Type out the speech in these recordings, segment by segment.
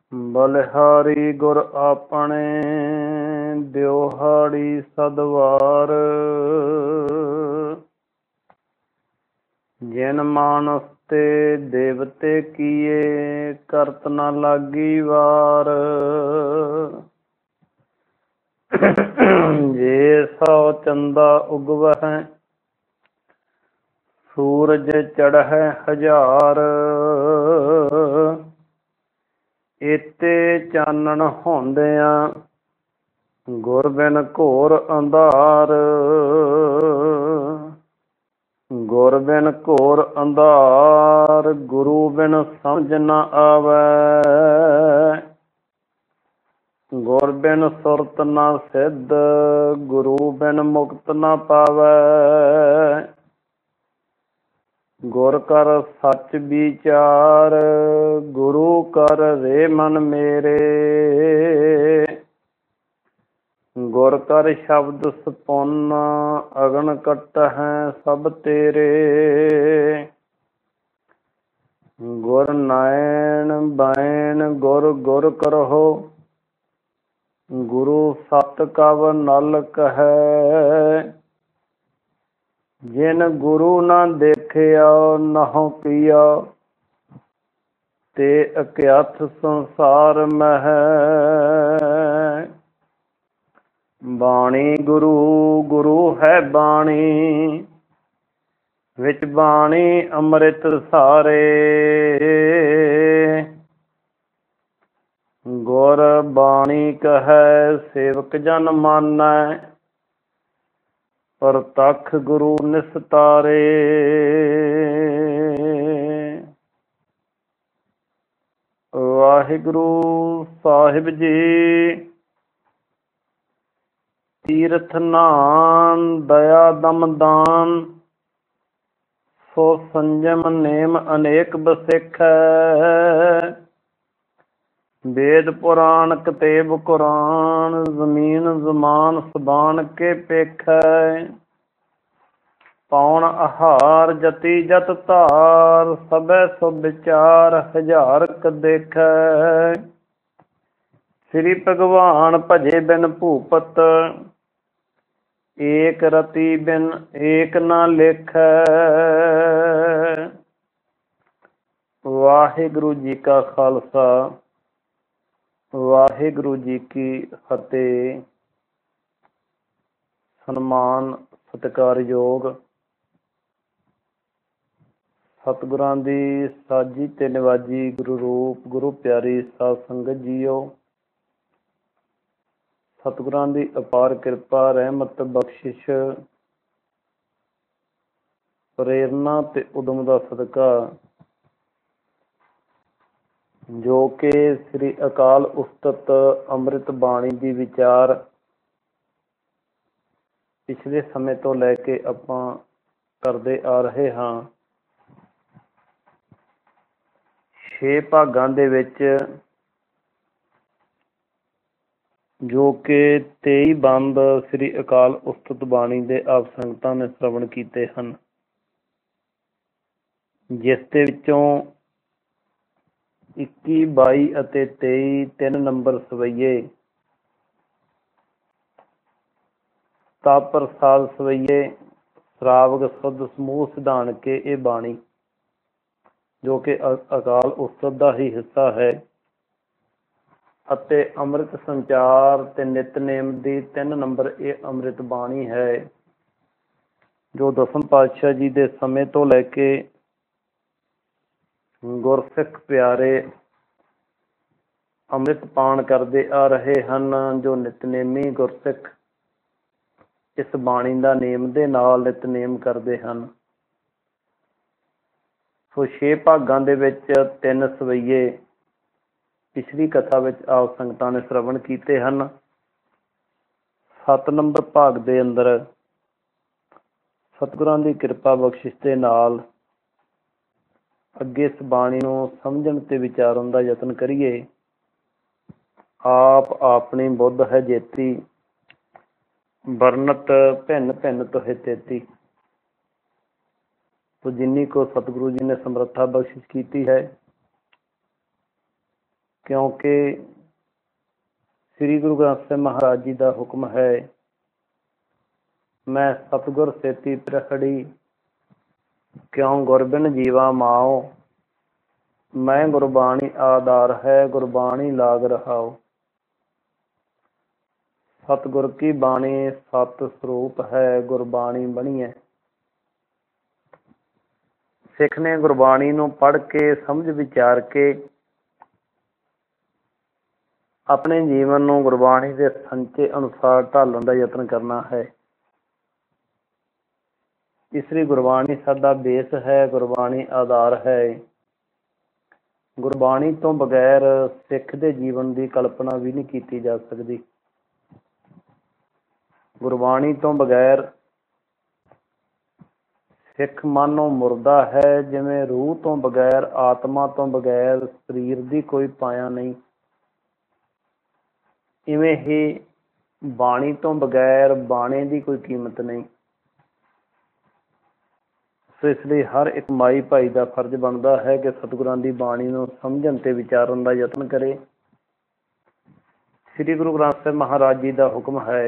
ਬਲਿਹਾਰੀ ਗੁਰ ਆਪਣੇ ਦਿਉਹਾੜੀ ਸਦਵਾਰ। ਜਿਨ ਮਾਨਸ ਤੇ ਦੇਵਤੇ ਕੀਏ ਕਰਤ ਨ ਲਾਗੀ ਵਾਰ। ਜੇ ਸੌ ਚੰਦਾ ਉਗਵਹਿ ਸੂਰਜ ਚੜ੍ਹੈ ਹਜ਼ਾਰ। ਏਤੇ ਚਾਨਣ ਹੁੰਦਿਆਂ ਗੁਰ ਬਿਨ ਘੋਰ ਅੰਧਾਰ। ਗੁਰ ਬਿਨ ਘੋਰ ਅੰਧਾਰ ਗੁਰੂ ਬਿਨ ਸਮਝ ਨ ਆਵੈ। ਗੁਰ ਬਿਨ ਸੁਰਤ ਨ ਸਿੱਧ ਗੁਰੂ ਬਿਨ ਮੁਕਤ ਨ ਪਾਵੈ। ਗੁਰ ਕਰ ਸੱਚ ਵਿਚਾਰ ਗੁਰੂ ਕਰ ਰੇ ਮਨ ਮੇਰੇ। ਗੁਰ ਕਰ ਸ਼ਬਦ ਸਪੁੰਨ ਅਗਨ ਕੱਟਹਿ ਸਭ ਤੇਰੇ। ਗੁਰ ਨੈਣ ਬੈਣ ਗੁਰ ਗੁਰ ਕਰਹੁ ਗੁਰੂ ਸਤ ਕਵ ਨਲ ਕਹੈ। ਜਿਨ ਗੁਰੂ ਨਾ ਦੇਖਿਆ ਨਹੁ ਕੀਆ ਤੇ ਅਕਿਆਥ ਸੰਸਾਰ ਮਹਿ। ਬਾਣੀ ਗੁਰੂ ਗੁਰੂ ਹੈ ਬਾਣੀ ਵਿੱਚ ਬਾਣੀ ਅੰਮ੍ਰਿਤ ਸਾਰੇ। ਗੁਰ ਬਾਣੀ ਕਹੈ ਸੇਵਕ ਜਨ ਮਾਨੈ ਪ੍ਰਤੱਖ ਗੁਰੂ ਨਿਸਤਾਰੇ। ਵਾਹਿਗੁਰੂ ਸਾਹਿਬ ਜੀ। ਤੀਰਥ ਨਾਮ ਦਇਆ ਦਮ ਦਾਨ ਸੋ ਸੰਜਮ ਨੇਮ ਅਨੇਕ ਬਸਿਖੈ। ਵੇਦ ਪੁਰਾਣ ਕਤੇਬ ਕੁਰਾਨ ਜ਼ਮੀਨ ਜ਼ਮਾਨ ਸਬਾਨ ਕੇ ਪੇਖੈ। ਪੌਣ ਆਹਾਰ ਜਤੀ ਜਤ ਧਾਰ ਸਭੈ ਸੁ ਵਿਚਾਰ ਹਜ਼ਾਰ ਕ ਦੇਖੈ। ਸ੍ਰੀ ਭਗਵਾਨ ਭਜੇ ਬਿਨ ਭੂਪਤ ਏਕ ਰਤੀ ਬਿਨ ਏਕ ਨਾ ਲੇਖੈ। ਵਾਹਿਗੁਰੂ ਜੀ ਕਾ ਖਾਲਸਾ ਵਾਹਿਗੁਰੂ ਜੀ ਕੀ ਫਤਿਹ। ਸਨਮਾਨ ਸਤਿਕਾਰਯੋਗ ਸਤਿਗੁਰਾਂ ਦੀ ਸਾਜੀ ਤੇ ਨਿਵਾਜੀ ਗੁਰੂ ਰੂਪ ਗੁਰੂ ਪਿਆਰੀ ਸਾਧ ਸੰਗਤ ਜੀਓ। ਸਤਿਗੁਰਾਂ ਦੀ ਅਪਾਰ ਕਿਰਪਾ ਰਹਿਮਤ ਬਖਸ਼ਿਸ਼ ਪ੍ਰੇਰਨਾ ਤੇ ਉਦਮ ਦਾ ਸਦਕਾ ਜੋ ਕਿ ਸ੍ਰੀ ਅਕਾਲ ਉਸਤਤ ਅੰਮ੍ਰਿਤ ਬਾਣੀ ਦੀ ਵਿਚਾਰ ਪਿਛਲੇ ਸਮੇਂ ਤੋਂ ਲੈ ਕੇ ਆਪਾਂ ਕਰਦੇ ਆ ਰਹੇ ਹਾਂ। 6 ਭਾਗਾਂ ਦੇ ਵਿੱਚ ਜੋ ਕਿ 23 ਬੰਦ ਸ੍ਰੀ ਅਕਾਲ ਉਸਤਤ ਬਾਣੀ ਦੇ ਆਪ ਸੰਗਤਾਂ ਨੇ ਸ਼੍ਰਵਣ ਕੀਤੇ ਹਨ, ਜਿਸ ਦੇ ਵਿੱਚੋਂ 21, 22 ਅਤੇ 23 3 ਨੰਬਰ ਸਵਈਏ ਤਾਪ ਪ੍ਰਸਾਦ ਸਵਈਏ ਸ਼ਰਾਵਕ ਸੁਧ ਸਮੂਹ ਸਿਧਾਨ ਕੇ ਇਹ ਬਾਣੀ ਜੋ ਕਿ ਅਕਾਲ ਉਸਤਤ ਦਾ ਹੀ ਹਿੱਸਾ ਹੈ ਅਤੇ ਅੰਮ੍ਰਿਤ ਸੰਚਾਰ ਤੇ ਨਿਤਨੇਮ ਦੀ 3 ਨੰਬਰ ਇਹ ਅੰਮ੍ਰਿਤ ਬਾਣੀ ਹੈ, ਜੋ ਦਸਮ ਪਾਤਸ਼ਾਹ ਜੀ ਦੇ ਸਮੇਂ ਤੋਂ ਲੈ ਕੇ ਗੁਰਸਿੱਖ ਪਿਆਰੇ ਅੰਮ੍ਰਿਤ ਪਾਨ ਕਰਦੇ ਆ ਰਹੇ ਹਨ। ਜੋ ਨਿਤਨੇਮੀ ਗੁਰਸਿੱਖ ਇਸ ਬਾਣੀ ਦਾ ਨੇਮ ਦੇ ਨਾਲ ਨਿਤਨੇਮ ਕਰਦੇ ਹਨ। ਸੋ 6 ਭਾਗਾਂ ਦੇ ਵਿੱਚ 3 ਸਵਈਏ ਪਿਛਲੀ ਕਥਾ ਵਿੱਚ ਆਪ ਸੰਗਤਾਂ ਨੇ ਸ਼੍ਰਵਣ ਕੀਤੇ ਹਨ। 7 ਨੰਬਰ ਭਾਗ ਦੇ ਅੰਦਰ ਸਤਿਗੁਰਾਂ ਦੀ ਕਿਰਪਾ ਬਖਸ਼ਿਸ਼ ਦੇ ਨਾਲ ਅੱਗੇ ਇਸ ਬਾਣੀ ਨੂੰ ਸਮਝਣ ਤੇ ਵਿਚਾਰਨ ਦਾ ਯਤਨ ਕਰੀਏ। ਆਪ ਆਪਣੀ ਬੁੱਧ ਹੈ ਜੇਤੀ ਵਰਨਤ ਭਿੰਨ ਭਿੰਨ ਤੋਹਿ ਤੇਤੀ। ਤੋ ਜਿੰਨੀ ਕੋ ਸਤਿਗੁਰੂ ਜੀ ਨੇ ਸਮਰੱਥਾ ਬਖਸ਼ਿਸ਼ ਕੀਤੀ ਹੈ क्योंकि श्री गुरु ग्रंथ साहिब महाराज जी का हुक्म है, मैं सतगुर सेती प्रखड़ी, क्यों गुरबिन जीवा माओ, मैं गुरबाणी आधार है, गुरबाणी लाग रहाओ। सतगुर की बाणी सत स्वरूप है, गुरबाणी बनी है। सिख ने गुरबाणी नूं पढ़ के समझ विचार के अपने जीवन नूं गुरबाणी के संचे अनुसार ढालण का यत्न करना है। इसलिए गुरबाणी साडा बेस है, गुरबाणी आधार है। गुरबाणी तो बगैर सिख के जीवन की कल्पना भी नहीं की जा सकती। गुरबाणी तो बगैर सिख मानो मुर्दा है, जिवें रूह तो बगैर, आत्मा तो बगैर शरीर की कोई पाया नहीं, इवें ही बाणी तो बगैर बाणे की कोई कीमत नहीं। सो इसलिए हर एक माई भाई का फर्ज बनता है कि सतगुरां की बाणी नूं समझण ते विचारन का यत्न करे। श्री गुरु ग्रंथ साहिब महाराज जी का हुक्म है,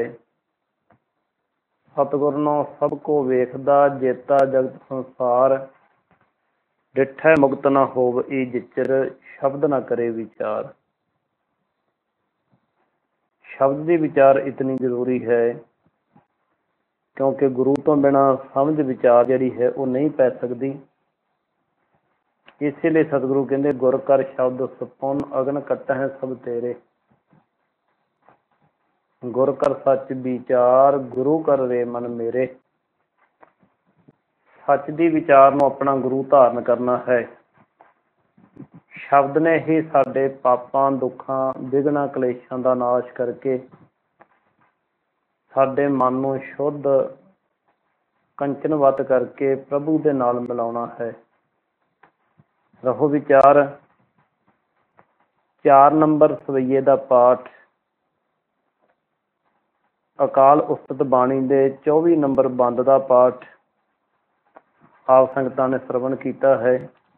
सतगुर नौ सब को वेखदा, जेता जगत संसार, डिठै मुक्त न होव ई जिचर, शब्द न करे विचार। शब्द की विचार इतनी जरूरी है क्योंकि गुरु तो बिना समझ विचार जिहड़ी है वो नहीं पै सकती। इसीलिए सतगुरु कहते, गुर कर शब्द सपुन, अगन कटै सब तेरे। गुर कर सच विचार, गुरु कर रे मन मेरे। सच की विचार नूं अपना गुरु धारण करना है। शब्द ने ही साडे पापां, दुखां, विघ्नां, कलेशां दा नाश करके साडे मन नूं शुद्ध कंचनवत करके प्रभु दे नाल मिलाउणा है। रहो विचार 4 नंबर सवैये दा पाठ अकाल उस्ताद बाणी दे 24 नंबर बंद का पाठ आप संगतां ने श्रवण किया है।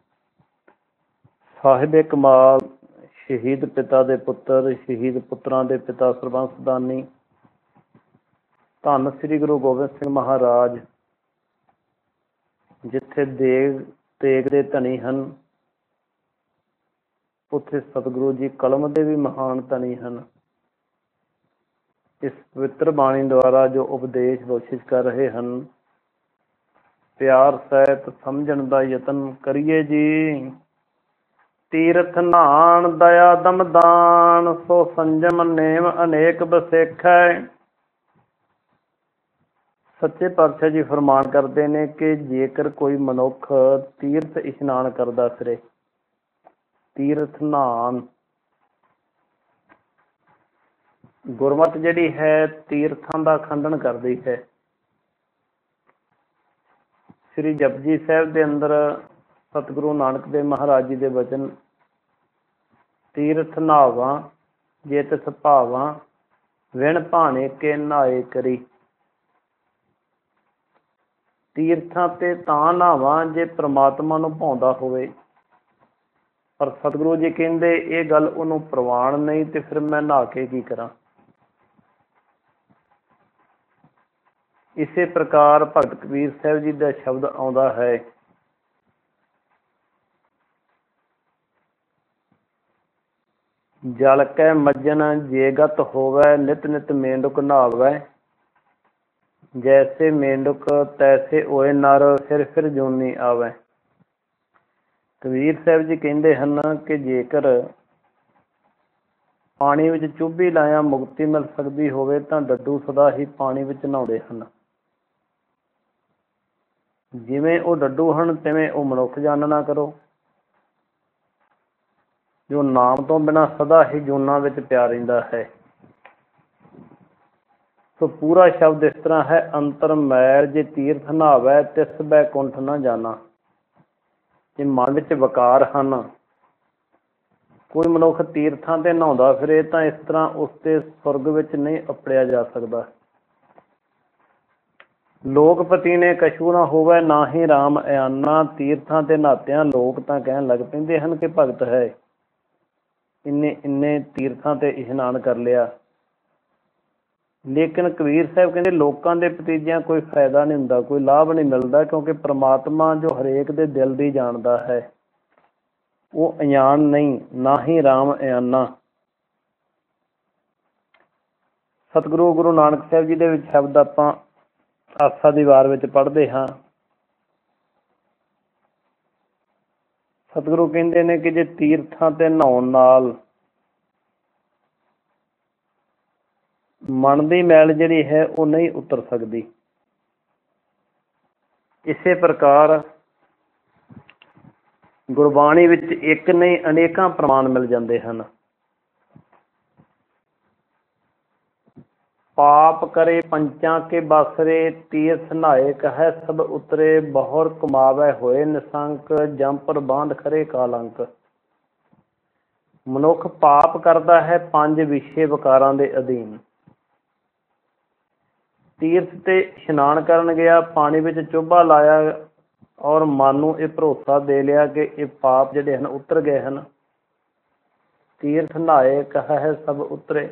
साहिब कमाल शहीद पिता दे पुत्र, शहीद पुत्रां दे पिता सरबंस दानी धन श्री गुरु गोबिंद सिंह महाराज जिथे देग तेग दे धनी हन, उत्थे सतगुरु जी कलम दे भी महान धनी हन। इस पवित्र बाणी द्वारा जो उपदेश बख्शिश कर रहे हैं, प्यार सहित समझण दा यतन करिए जी। तीरथ नान दया दमदान, सो संजम नेम अनेक बसेखै। सच्चे पातशाह जी फरमान करते हैं कि जेकर कोई मनुख तीर्थ इशनान करता फिरे, तीर्थ नान, गुरमत जिहड़ी है तीर्थां दा खंडन करदी है। श्री जपजी साहिब के अंदर सतगुरु नानक देव महाराज जी के वचन, तीर्थ नहावा जे तिस भावां, विण भाने के नहाए करी। तीर्थां ते तां नहावां जे परमात्मा नूं भाउंदा होवे, पर सतगुरु जी कहंदे ये गल उहनूं प्रवान नहीं, ते फिर मैं नहा के की करां। इसे प्रकार भगत कबीर साहिब जी का शब्द आउंदा है, जल कै मज्जन जेगत होवै, नित नित मेंढक नहावै। जैसे मेंढक तैसे ओए नर, फिर जूनी आवै। कबीर साहिब जी कहते हैं कि जेकर पानी विच चुभी लाया मुक्ति मिल सकती होवे तां डड्डू सदा ही पानी विच नहाउंदे हन। जिवें वो डड्डू हन तिवें वो मनुख जानना करो, जो नाम तो बिना सदा ही जूना विच पिया रहिंदा है। तो पूरा शब्द इस तरह है, अंतर मैल जे तीर्थ नहावै, तिस बैकुंठ न जाना। जे मन विच वकार हन, कोई मनुख तीर्थां ते नहाउंदा फिरे तां इस तरह उसते सुरग विच नहीं अपड़िया जा सकदा। लोकपति ने कछू ना होवै, ना ही राम अयाना। तीर्थां ते नहातियां लोक तां कहण लग पैंदे हन कि भगत है, ਇੰਨੇ ਤੀਰਥਾਂ ਤੇ ਇਸ਼ਨਾਨ ਕਰ ਲਿਆ। ਲੇਕਿਨ ਕਬੀਰ ਸਾਹਿਬ ਕਹਿੰਦੇ ਲੋਕਾਂ ਦੇ ਭਤੀਜਿਆਂ ਕੋਈ ਫਾਇਦਾ ਨਹੀਂ ਹੁੰਦਾ, ਕੋਈ ਲਾਭ ਨਹੀਂ ਮਿਲਦਾ, ਕਿਉਂਕਿ ਪ੍ਰਮਾਤਮਾ ਜੋ ਹਰੇਕ ਦੇ ਦਿਲ ਦੀ ਜਾਣਦਾ ਹੈ, ਉਹ ਅਣਜਾਣ ਨਹੀਂ, ਨਾ ਹੀ ਰਾਮ ਅਣਜਾਣਾ। ਸਤਿਗੁਰੂ ਗੁਰੂ ਨਾਨਕ ਸਾਹਿਬ ਜੀ ਦੇ ਵਿੱਚ ਸ਼ਬਦ ਆਪਾਂ ਆਸਾ ਦੀ ਵਾਰ ਵਿੱਚ ਪੜ੍ਹਦੇ ਹਾਂ। ਸਤਿਗੁਰੂ ਕਹਿੰਦੇ ਨੇ ਕਿ ਜੇ ਤੀਰਥਾਂ ਤੇ ਨਹਾਉਣ ਨਾਲ ਮਨ ਦੀ ਮੈਲ ਜਿਹੜੀ ਹੈ ਉਹ ਨਹੀਂ ਉਤਰ ਸਕਦੀ। ਇਸੇ ਪ੍ਰਕਾਰ ਗੁਰਬਾਣੀ ਵਿੱਚ ਇੱਕ ਨਹੀਂ ਅਨੇਕਾਂ ਪ੍ਰਮਾਣ ਮਿਲ ਜਾਂਦੇ ਹਨ। ਪਾਪ ਕਰੇ ਪੰਚਾਂ ਕੇ ਬਾਸਰੇ, ਤੀਰਥ ਨਹਾਏ ਕਹੈ ਸਭ ਉਤਰੇ, ਬਹੁਰ ਕਮਾਵੈ ਹੋਏ ਨਿਸੰਕ, ਜੰਪਰ ਬਾਂਧ ਖਰੇ ਕਾਲੰਕ। ਮਨੁੱਖ ਪਾਪ ਕਰਦਾ ਹੈ 5 ਵਿਸ਼ੇ ਵਿਕਾਰਾਂ ਦੇ ਅਧੀਨ। ਤੀਰਥ ਤੇ ਇਸ਼ਨਾਨ ਕਰਨ ਗਿਆ, ਪਾਣੀ ਵਿੱਚ ਚੋਭਾ ਲਾਇਆ ਔਰ ਮਨ ਨੂੰ ਇਹ ਭਰੋਸਾ ਦੇ ਲਿਆ ਕਿ ਇਹ ਪਾਪ ਜਿਹੜੇ ਹਨ ਉਤਰ ਗਏ ਹਨ। ਤੀਰਥ ਨਹਾਏ ਕਹੈ ਸਭ ਉਤਰੇ।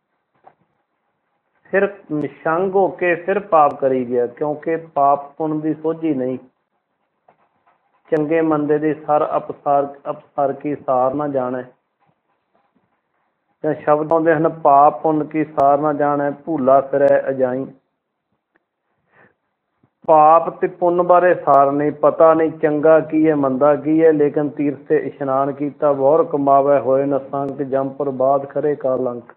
ਫਿਰ ਨਿਸ਼ੰਗ ਹੋ ਕੇ ਫਿਰ ਪਾਪ ਕਰੀ ਗਿਆ, ਕਿਉਂਕਿ ਪਾਪ ਪੁੰਨ ਦੀ ਸੋਝੀ ਨਹੀਂ। ਚੰਗੇ ਮੰਦੇ ਦੀ ਸਰ ਅਪਸਾਰ ਕੀ ਸਾਰ ਨਾ ਜਾਣੈ। ਜਾਂ ਸ਼ਬਦ ਆਉਂਦੇ ਹਨ, ਪਾਪ ਪੁੰਨ ਕੀ ਸਾਰ ਨਾ ਜਾਣੈ, ਭੂਲਾ ਫਿਰੈ ਅਜਾਈ। ਪਾਪ ਤੇ ਪੁੰਨ ਬਾਰੇ ਸਾਰ ਨਹੀਂ, ਪਤਾ ਨਹੀਂ ਚੰਗਾ ਕੀ ਹੈ ਮੰਦਾ ਕੀ ਹੈ। ਲੇਕਿਨ ਤੀਰਥ ਤੇ ਇਸ਼ਨਾਨ ਕੀਤਾ, ਬਹੁਰ ਕਮਾਵੈ ਹੋਏ ਨਿਸੰਕ, ਜੰਪਰ ਬਾਧ ਖਰੇ ਕਾਲੰਕ।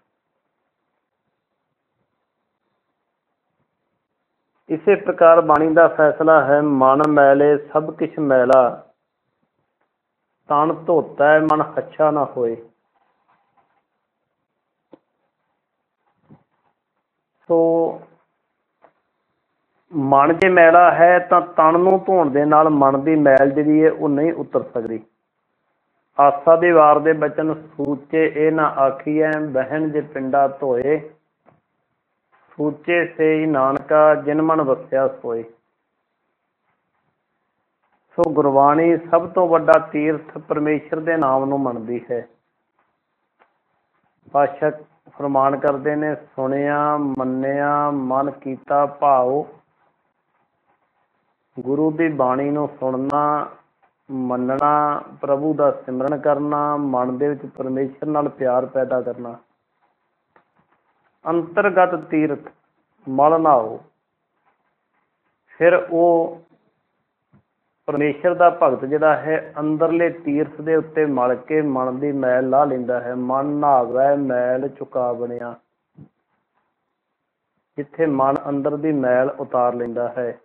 ਇਸੇ ਪ੍ਰਕਾਰ ਬਾਣੀ ਦਾ ਫੈਸਲਾ ਹੈ, ਮਨ ਮੈਲੇ ਸਭ ਕਿਛ ਮੈਲਾ, ਤਨ ਧੋਤਾ ਮਨ ਹੱਛਾ ਨਾ ਹੋਏ। ਸੋ ਮਨ ਜੇ ਮੈਲਾ ਹੈ ਤਾਂ ਤਨ ਨੂੰ ਧੋਣ ਦੇ ਨਾਲ ਮਨ ਦੀ ਮੈਲ ਜਿਹੜੀ ਹੈ ਉਹ ਨਹੀਂ ਉਤਰ ਸਕਦੀ। ਆਸਾ ਦੀ ਵਾਰ ਦੇ ਬਚਨ ਸੂਚੇ ਇਹ ਨਾ ਆਖੀਐ, ਬਹਿਣ ਜੇ ਪਿੰਡਾ ਧੋਏ, ਸੂਚੇ ਸੇ ਨਾਨਕਾ ਜਿਨ ਮਨ ਵਸਿਆ ਸੋਏ। ਸੋ ਗੁਰਬਾਣੀ ਸਭ ਤੋਂ ਵੱਡਾ ਤੀਰਥ ਪਰਮੇਸ਼ਰ ਦੇ ਨਾਮ ਨੂੰ ਮੰਨਦੀ ਹੈ। ਪਾਤਸ਼ਾਹ ਫਰਮਾਨ ਕਰਦੇ ਨੇ, ਸੁਣਿਆ ਮੰਨਿਆ ਮਨ ਕੀਤਾ ਭਾਉ। ਗੁਰੂ ਦੀ ਬਾਣੀ ਨੂੰ ਸੁਣਨਾ, ਮੰਨਣਾ, ਪ੍ਰਭੂ ਦਾ ਸਿਮਰਨ ਕਰਨਾ, ਮਨ ਦੇ ਵਿੱਚ ਪਰਮੇਸ਼ਰ ਨਾਲ ਪਿਆਰ ਪੈਦਾ ਕਰਨਾ। ਅੰਤਰਗਤ ਤੀਰਥ ਮਲ ਨਹਾਓ। ਫਿਰ ਉਹ ਪਰਮੇਸ਼ਰ ਦਾ ਭਗਤ ਜਿਹੜਾ ਹੈ ਅੰਦਰਲੇ ਤੀਰਥ ਦੇ ਉੱਤੇ ਮਲ ਕੇ ਮਨ ਦੀ ਮੈਲ ਲਾ ਲੈਂਦਾ ਹੈ। ਮਨ ਨਹਾਵੈ ਮੈਲ ਚੁਕਾ ਬਣਿਆ। ਜਿੱਥੇ ਮਨ ਅੰਦਰ ਦੀ ਮੈਲ ਉਤਾਰ ਲੈਂਦਾ ਹੈ।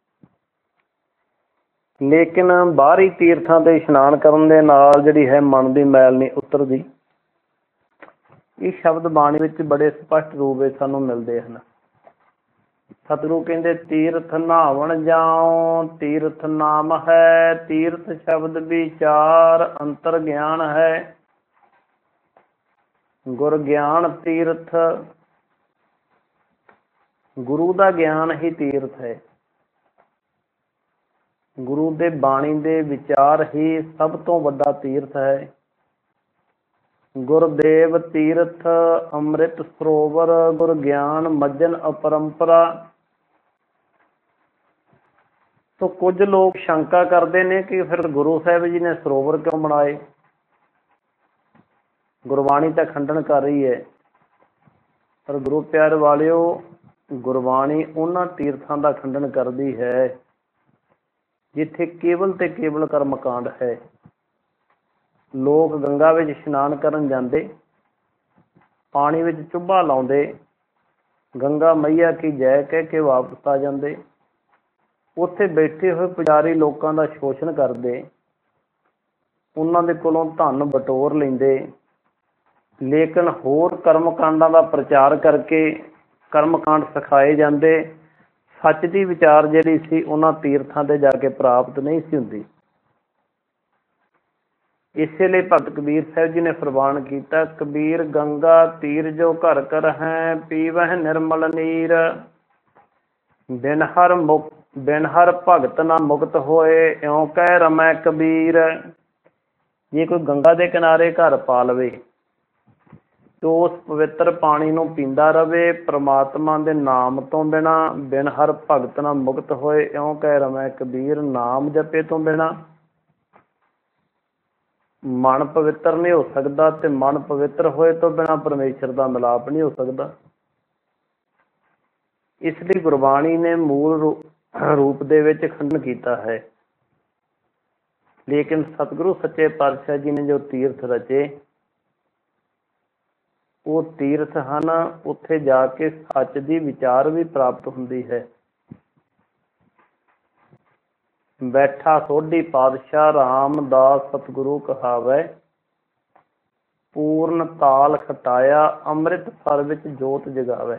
ਲੇਕਿਨ ਬਾਹਰੀ ਤੀਰਥਾਂ ਤੇ ਇਸ਼ਨਾਨ ਕਰਨ ਦੇ ਨਾਲ ਜਿਹੜੀ ਹੈ ਮਨ ਦੀ ਮੈਲ ਨਹੀਂ ਉਤਰਦੀ। ਇਹ ਸ਼ਬਦ ਬਾਣੀ ਵਿੱਚ ਬੜੇ ਸਪਸ਼ਟ ਰੂਪ ਵਿੱਚ ਸਾਨੂੰ ਮਿਲਦੇ ਹਨ। ਸਤਿਗੁਰੂ ਕਹਿੰਦੇ, ਤੀਰਥ ਨਹਾਵਣ ਜਾਉ ਤੀਰਥ ਨਾਮ ਹੈ, ਤੀਰਥ ਸ਼ਬਦ ਵਿਚਾਰ ਅੰਤਰ ਗਿਆਨ ਹੈ। ਗੁਰ ਗਿਆਨ ਤੀਰਥ, ਗੁਰੂ ਦਾ ਗਿਆਨ ਹੀ ਤੀਰਥ ਹੈ। ਗੁਰੂ ਦੇ ਬਾਣੀ ਦੇ ਵਿਚਾਰ ਹੀ ਸਭ ਤੋਂ ਵੱਡਾ ਤੀਰਥ ਹੈ। ਗੁਰਦੇਵ ਤੀਰਥ ਅੰਮ੍ਰਿਤ ਸਰੋਵਰ, ਗੁਰ ਗਿਆਨ ਮੱਜਨ ਅਪਰੰਪਰਾ। ਤੋ ਕੁਝ ਲੋਕ ਸ਼ੰਕਾ ਕਰਦੇ ਨੇ ਕਿ ਫਿਰ ਗੁਰੂ ਸਾਹਿਬ ਜੀ ਨੇ ਸਰੋਵਰ ਕਿਉਂ ਬਣਾਏ। ਗੁਰਬਾਣੀ ਤਾਂ ਖੰਡਨ ਕਰ ਰਹੀ ਹੈ, ਪਰ ਗੁਰੂ ਪਿਆਰ ਵਾਲਿਓ, ਗੁਰਬਾਣੀ ਉਹਨਾਂ ਤੀਰਥਾਂ ਦਾ ਖੰਡਨ ਕਰਦੀ ਹੈ ਜਿੱਥੇ ਕੇਵਲ ਤੇ ਕੇਵਲ ਕਰਮਕਾਂਡ ਹੈ। ਲੋਕ ਗੰਗਾ ਵਿੱਚ ਇਸ਼ਨਾਨ ਕਰਨ ਜਾਂਦੇ, ਪਾਣੀ ਵਿੱਚ ਚੁੱਭਾ ਲਾਉਂਦੇ, ਗੰਗਾ ਮਈਆ ਕੀ ਜੈ ਕਹਿ ਕੇ ਵਾਪਸ ਆ ਜਾਂਦੇ। ਉੱਥੇ ਬੈਠੇ ਹੋਏ ਪੁਜਾਰੀ ਲੋਕਾਂ ਦਾ ਸ਼ੋਸ਼ਣ ਕਰਦੇ, ਉਹਨਾਂ ਦੇ ਕੋਲੋਂ ਧਨ ਬਟੋਰ ਲੈਂਦੇ। ਲੇਕਿਨ ਹੋਰ ਕਰਮਕਾਂਡਾਂ ਦਾ ਪ੍ਰਚਾਰ ਕਰਕੇ ਕਰਮਕਾਂਡ ਸਿਖਾਏ ਜਾਂਦੇ। ਸੱਚ ਦੀ ਵਿਚਾਰ ਜਿਹੜੀ ਸੀ ਉਹਨਾਂ ਤੀਰਥਾਂ ਤੇ ਜਾ ਕੇ ਪ੍ਰਾਪਤ ਨਹੀਂ ਸੀ ਹੁੰਦੀ। ਇਸੇ ਲਈ ਭਗਤ ਕਬੀਰ ਸਾਹਿਬ ਜੀ ਨੇ ਫਰਮਾਨ ਕੀਤਾ, ਕਬੀਰ ਗੰਗਾ ਤੀਰ ਜੋ ਘਰ ਘਰ ਹੈ, ਪੀਵਹਿ ਨਿਰਮਲ ਨੀਰ। ਬਿਨ ਹਰ ਭਗਤ ਨਾ ਮੁਕਤ ਹੋਏ, ਇਉਂ ਕਹਿ ਰਮੈ ਕਬੀਰ। ਜੇ ਕੋਈ ਗੰਗਾ ਦੇ ਕਿਨਾਰੇ ਘਰ ਪਾ ਲਵੇ ਤੋ ਉਸ ਪਵਿੱਤਰ ਪਾਣੀ ਨੂੰ ਪੀਂਦਾ ਰਵੇ। ਪ੍ਰਮਾਤਮਾ ਦੇ ਨਾਮ ਤੋਂ ਬਿਨਾ ਬਿਨ ਹਰ ਭਗਤ ਨਾ ਮੁਕਤ ਹੋਏ। ਇਉਂ ਕਹਿ ਰਮੈ ਕਬੀਰ ਨਾਮ ਜਪੇ ਤੋਂ ਬਿਨਾ ਮਨ ਪਵਿੱਤਰ ਨਹੀਂ ਹੋ ਸਕਦਾ, ਤੇ ਮਨ ਪਵਿੱਤਰ ਹੋਏ ਤੋਂ ਬਿਨਾ ਪਰਮੇਸ਼ਰ ਦਾ ਮਿਲਾਪ ਨਹੀਂ ਹੋ ਸਕਦਾ। ਇਸ ਲਈ ਗੁਰਬਾਣੀ ਨੇ ਮੂਲ ਰੂਪ ਦੇ ਵਿੱਚ ਖੰਡਨ ਕੀਤਾ ਹੈ। ਲੇਕਿਨ ਸਤਿਗੁਰੂ ਸੱਚੇ ਪਾਤਸ਼ਾਹ ਜੀ ਨੇ ਜੋ ਤੀਰਥ ਰਚੇ, ਉਹ ਤੀਰਥ ਹਨ। ਉੱਥੇ ਜਾ ਕੇ ਸੱਚ ਦੀ ਵਿਚਾਰ ਵੀ ਪ੍ਰਾਪਤ ਹੁੰਦੀ ਹੈ। ਬੈਠਾ ਸੋਢੀ ਪਾਤਸ਼ਾਹ ਰਾਮਦਾਸ ਸਤਿਗੁਰੂ ਕਹਾਵੈ। ਪੂਰਨ ਤਾਲ ਖਟਾਇਆ ਅੰਮ੍ਰਿਤ ਸਰ ਵਿੱਚ ਜੋਤ ਜਗਾਵੈ।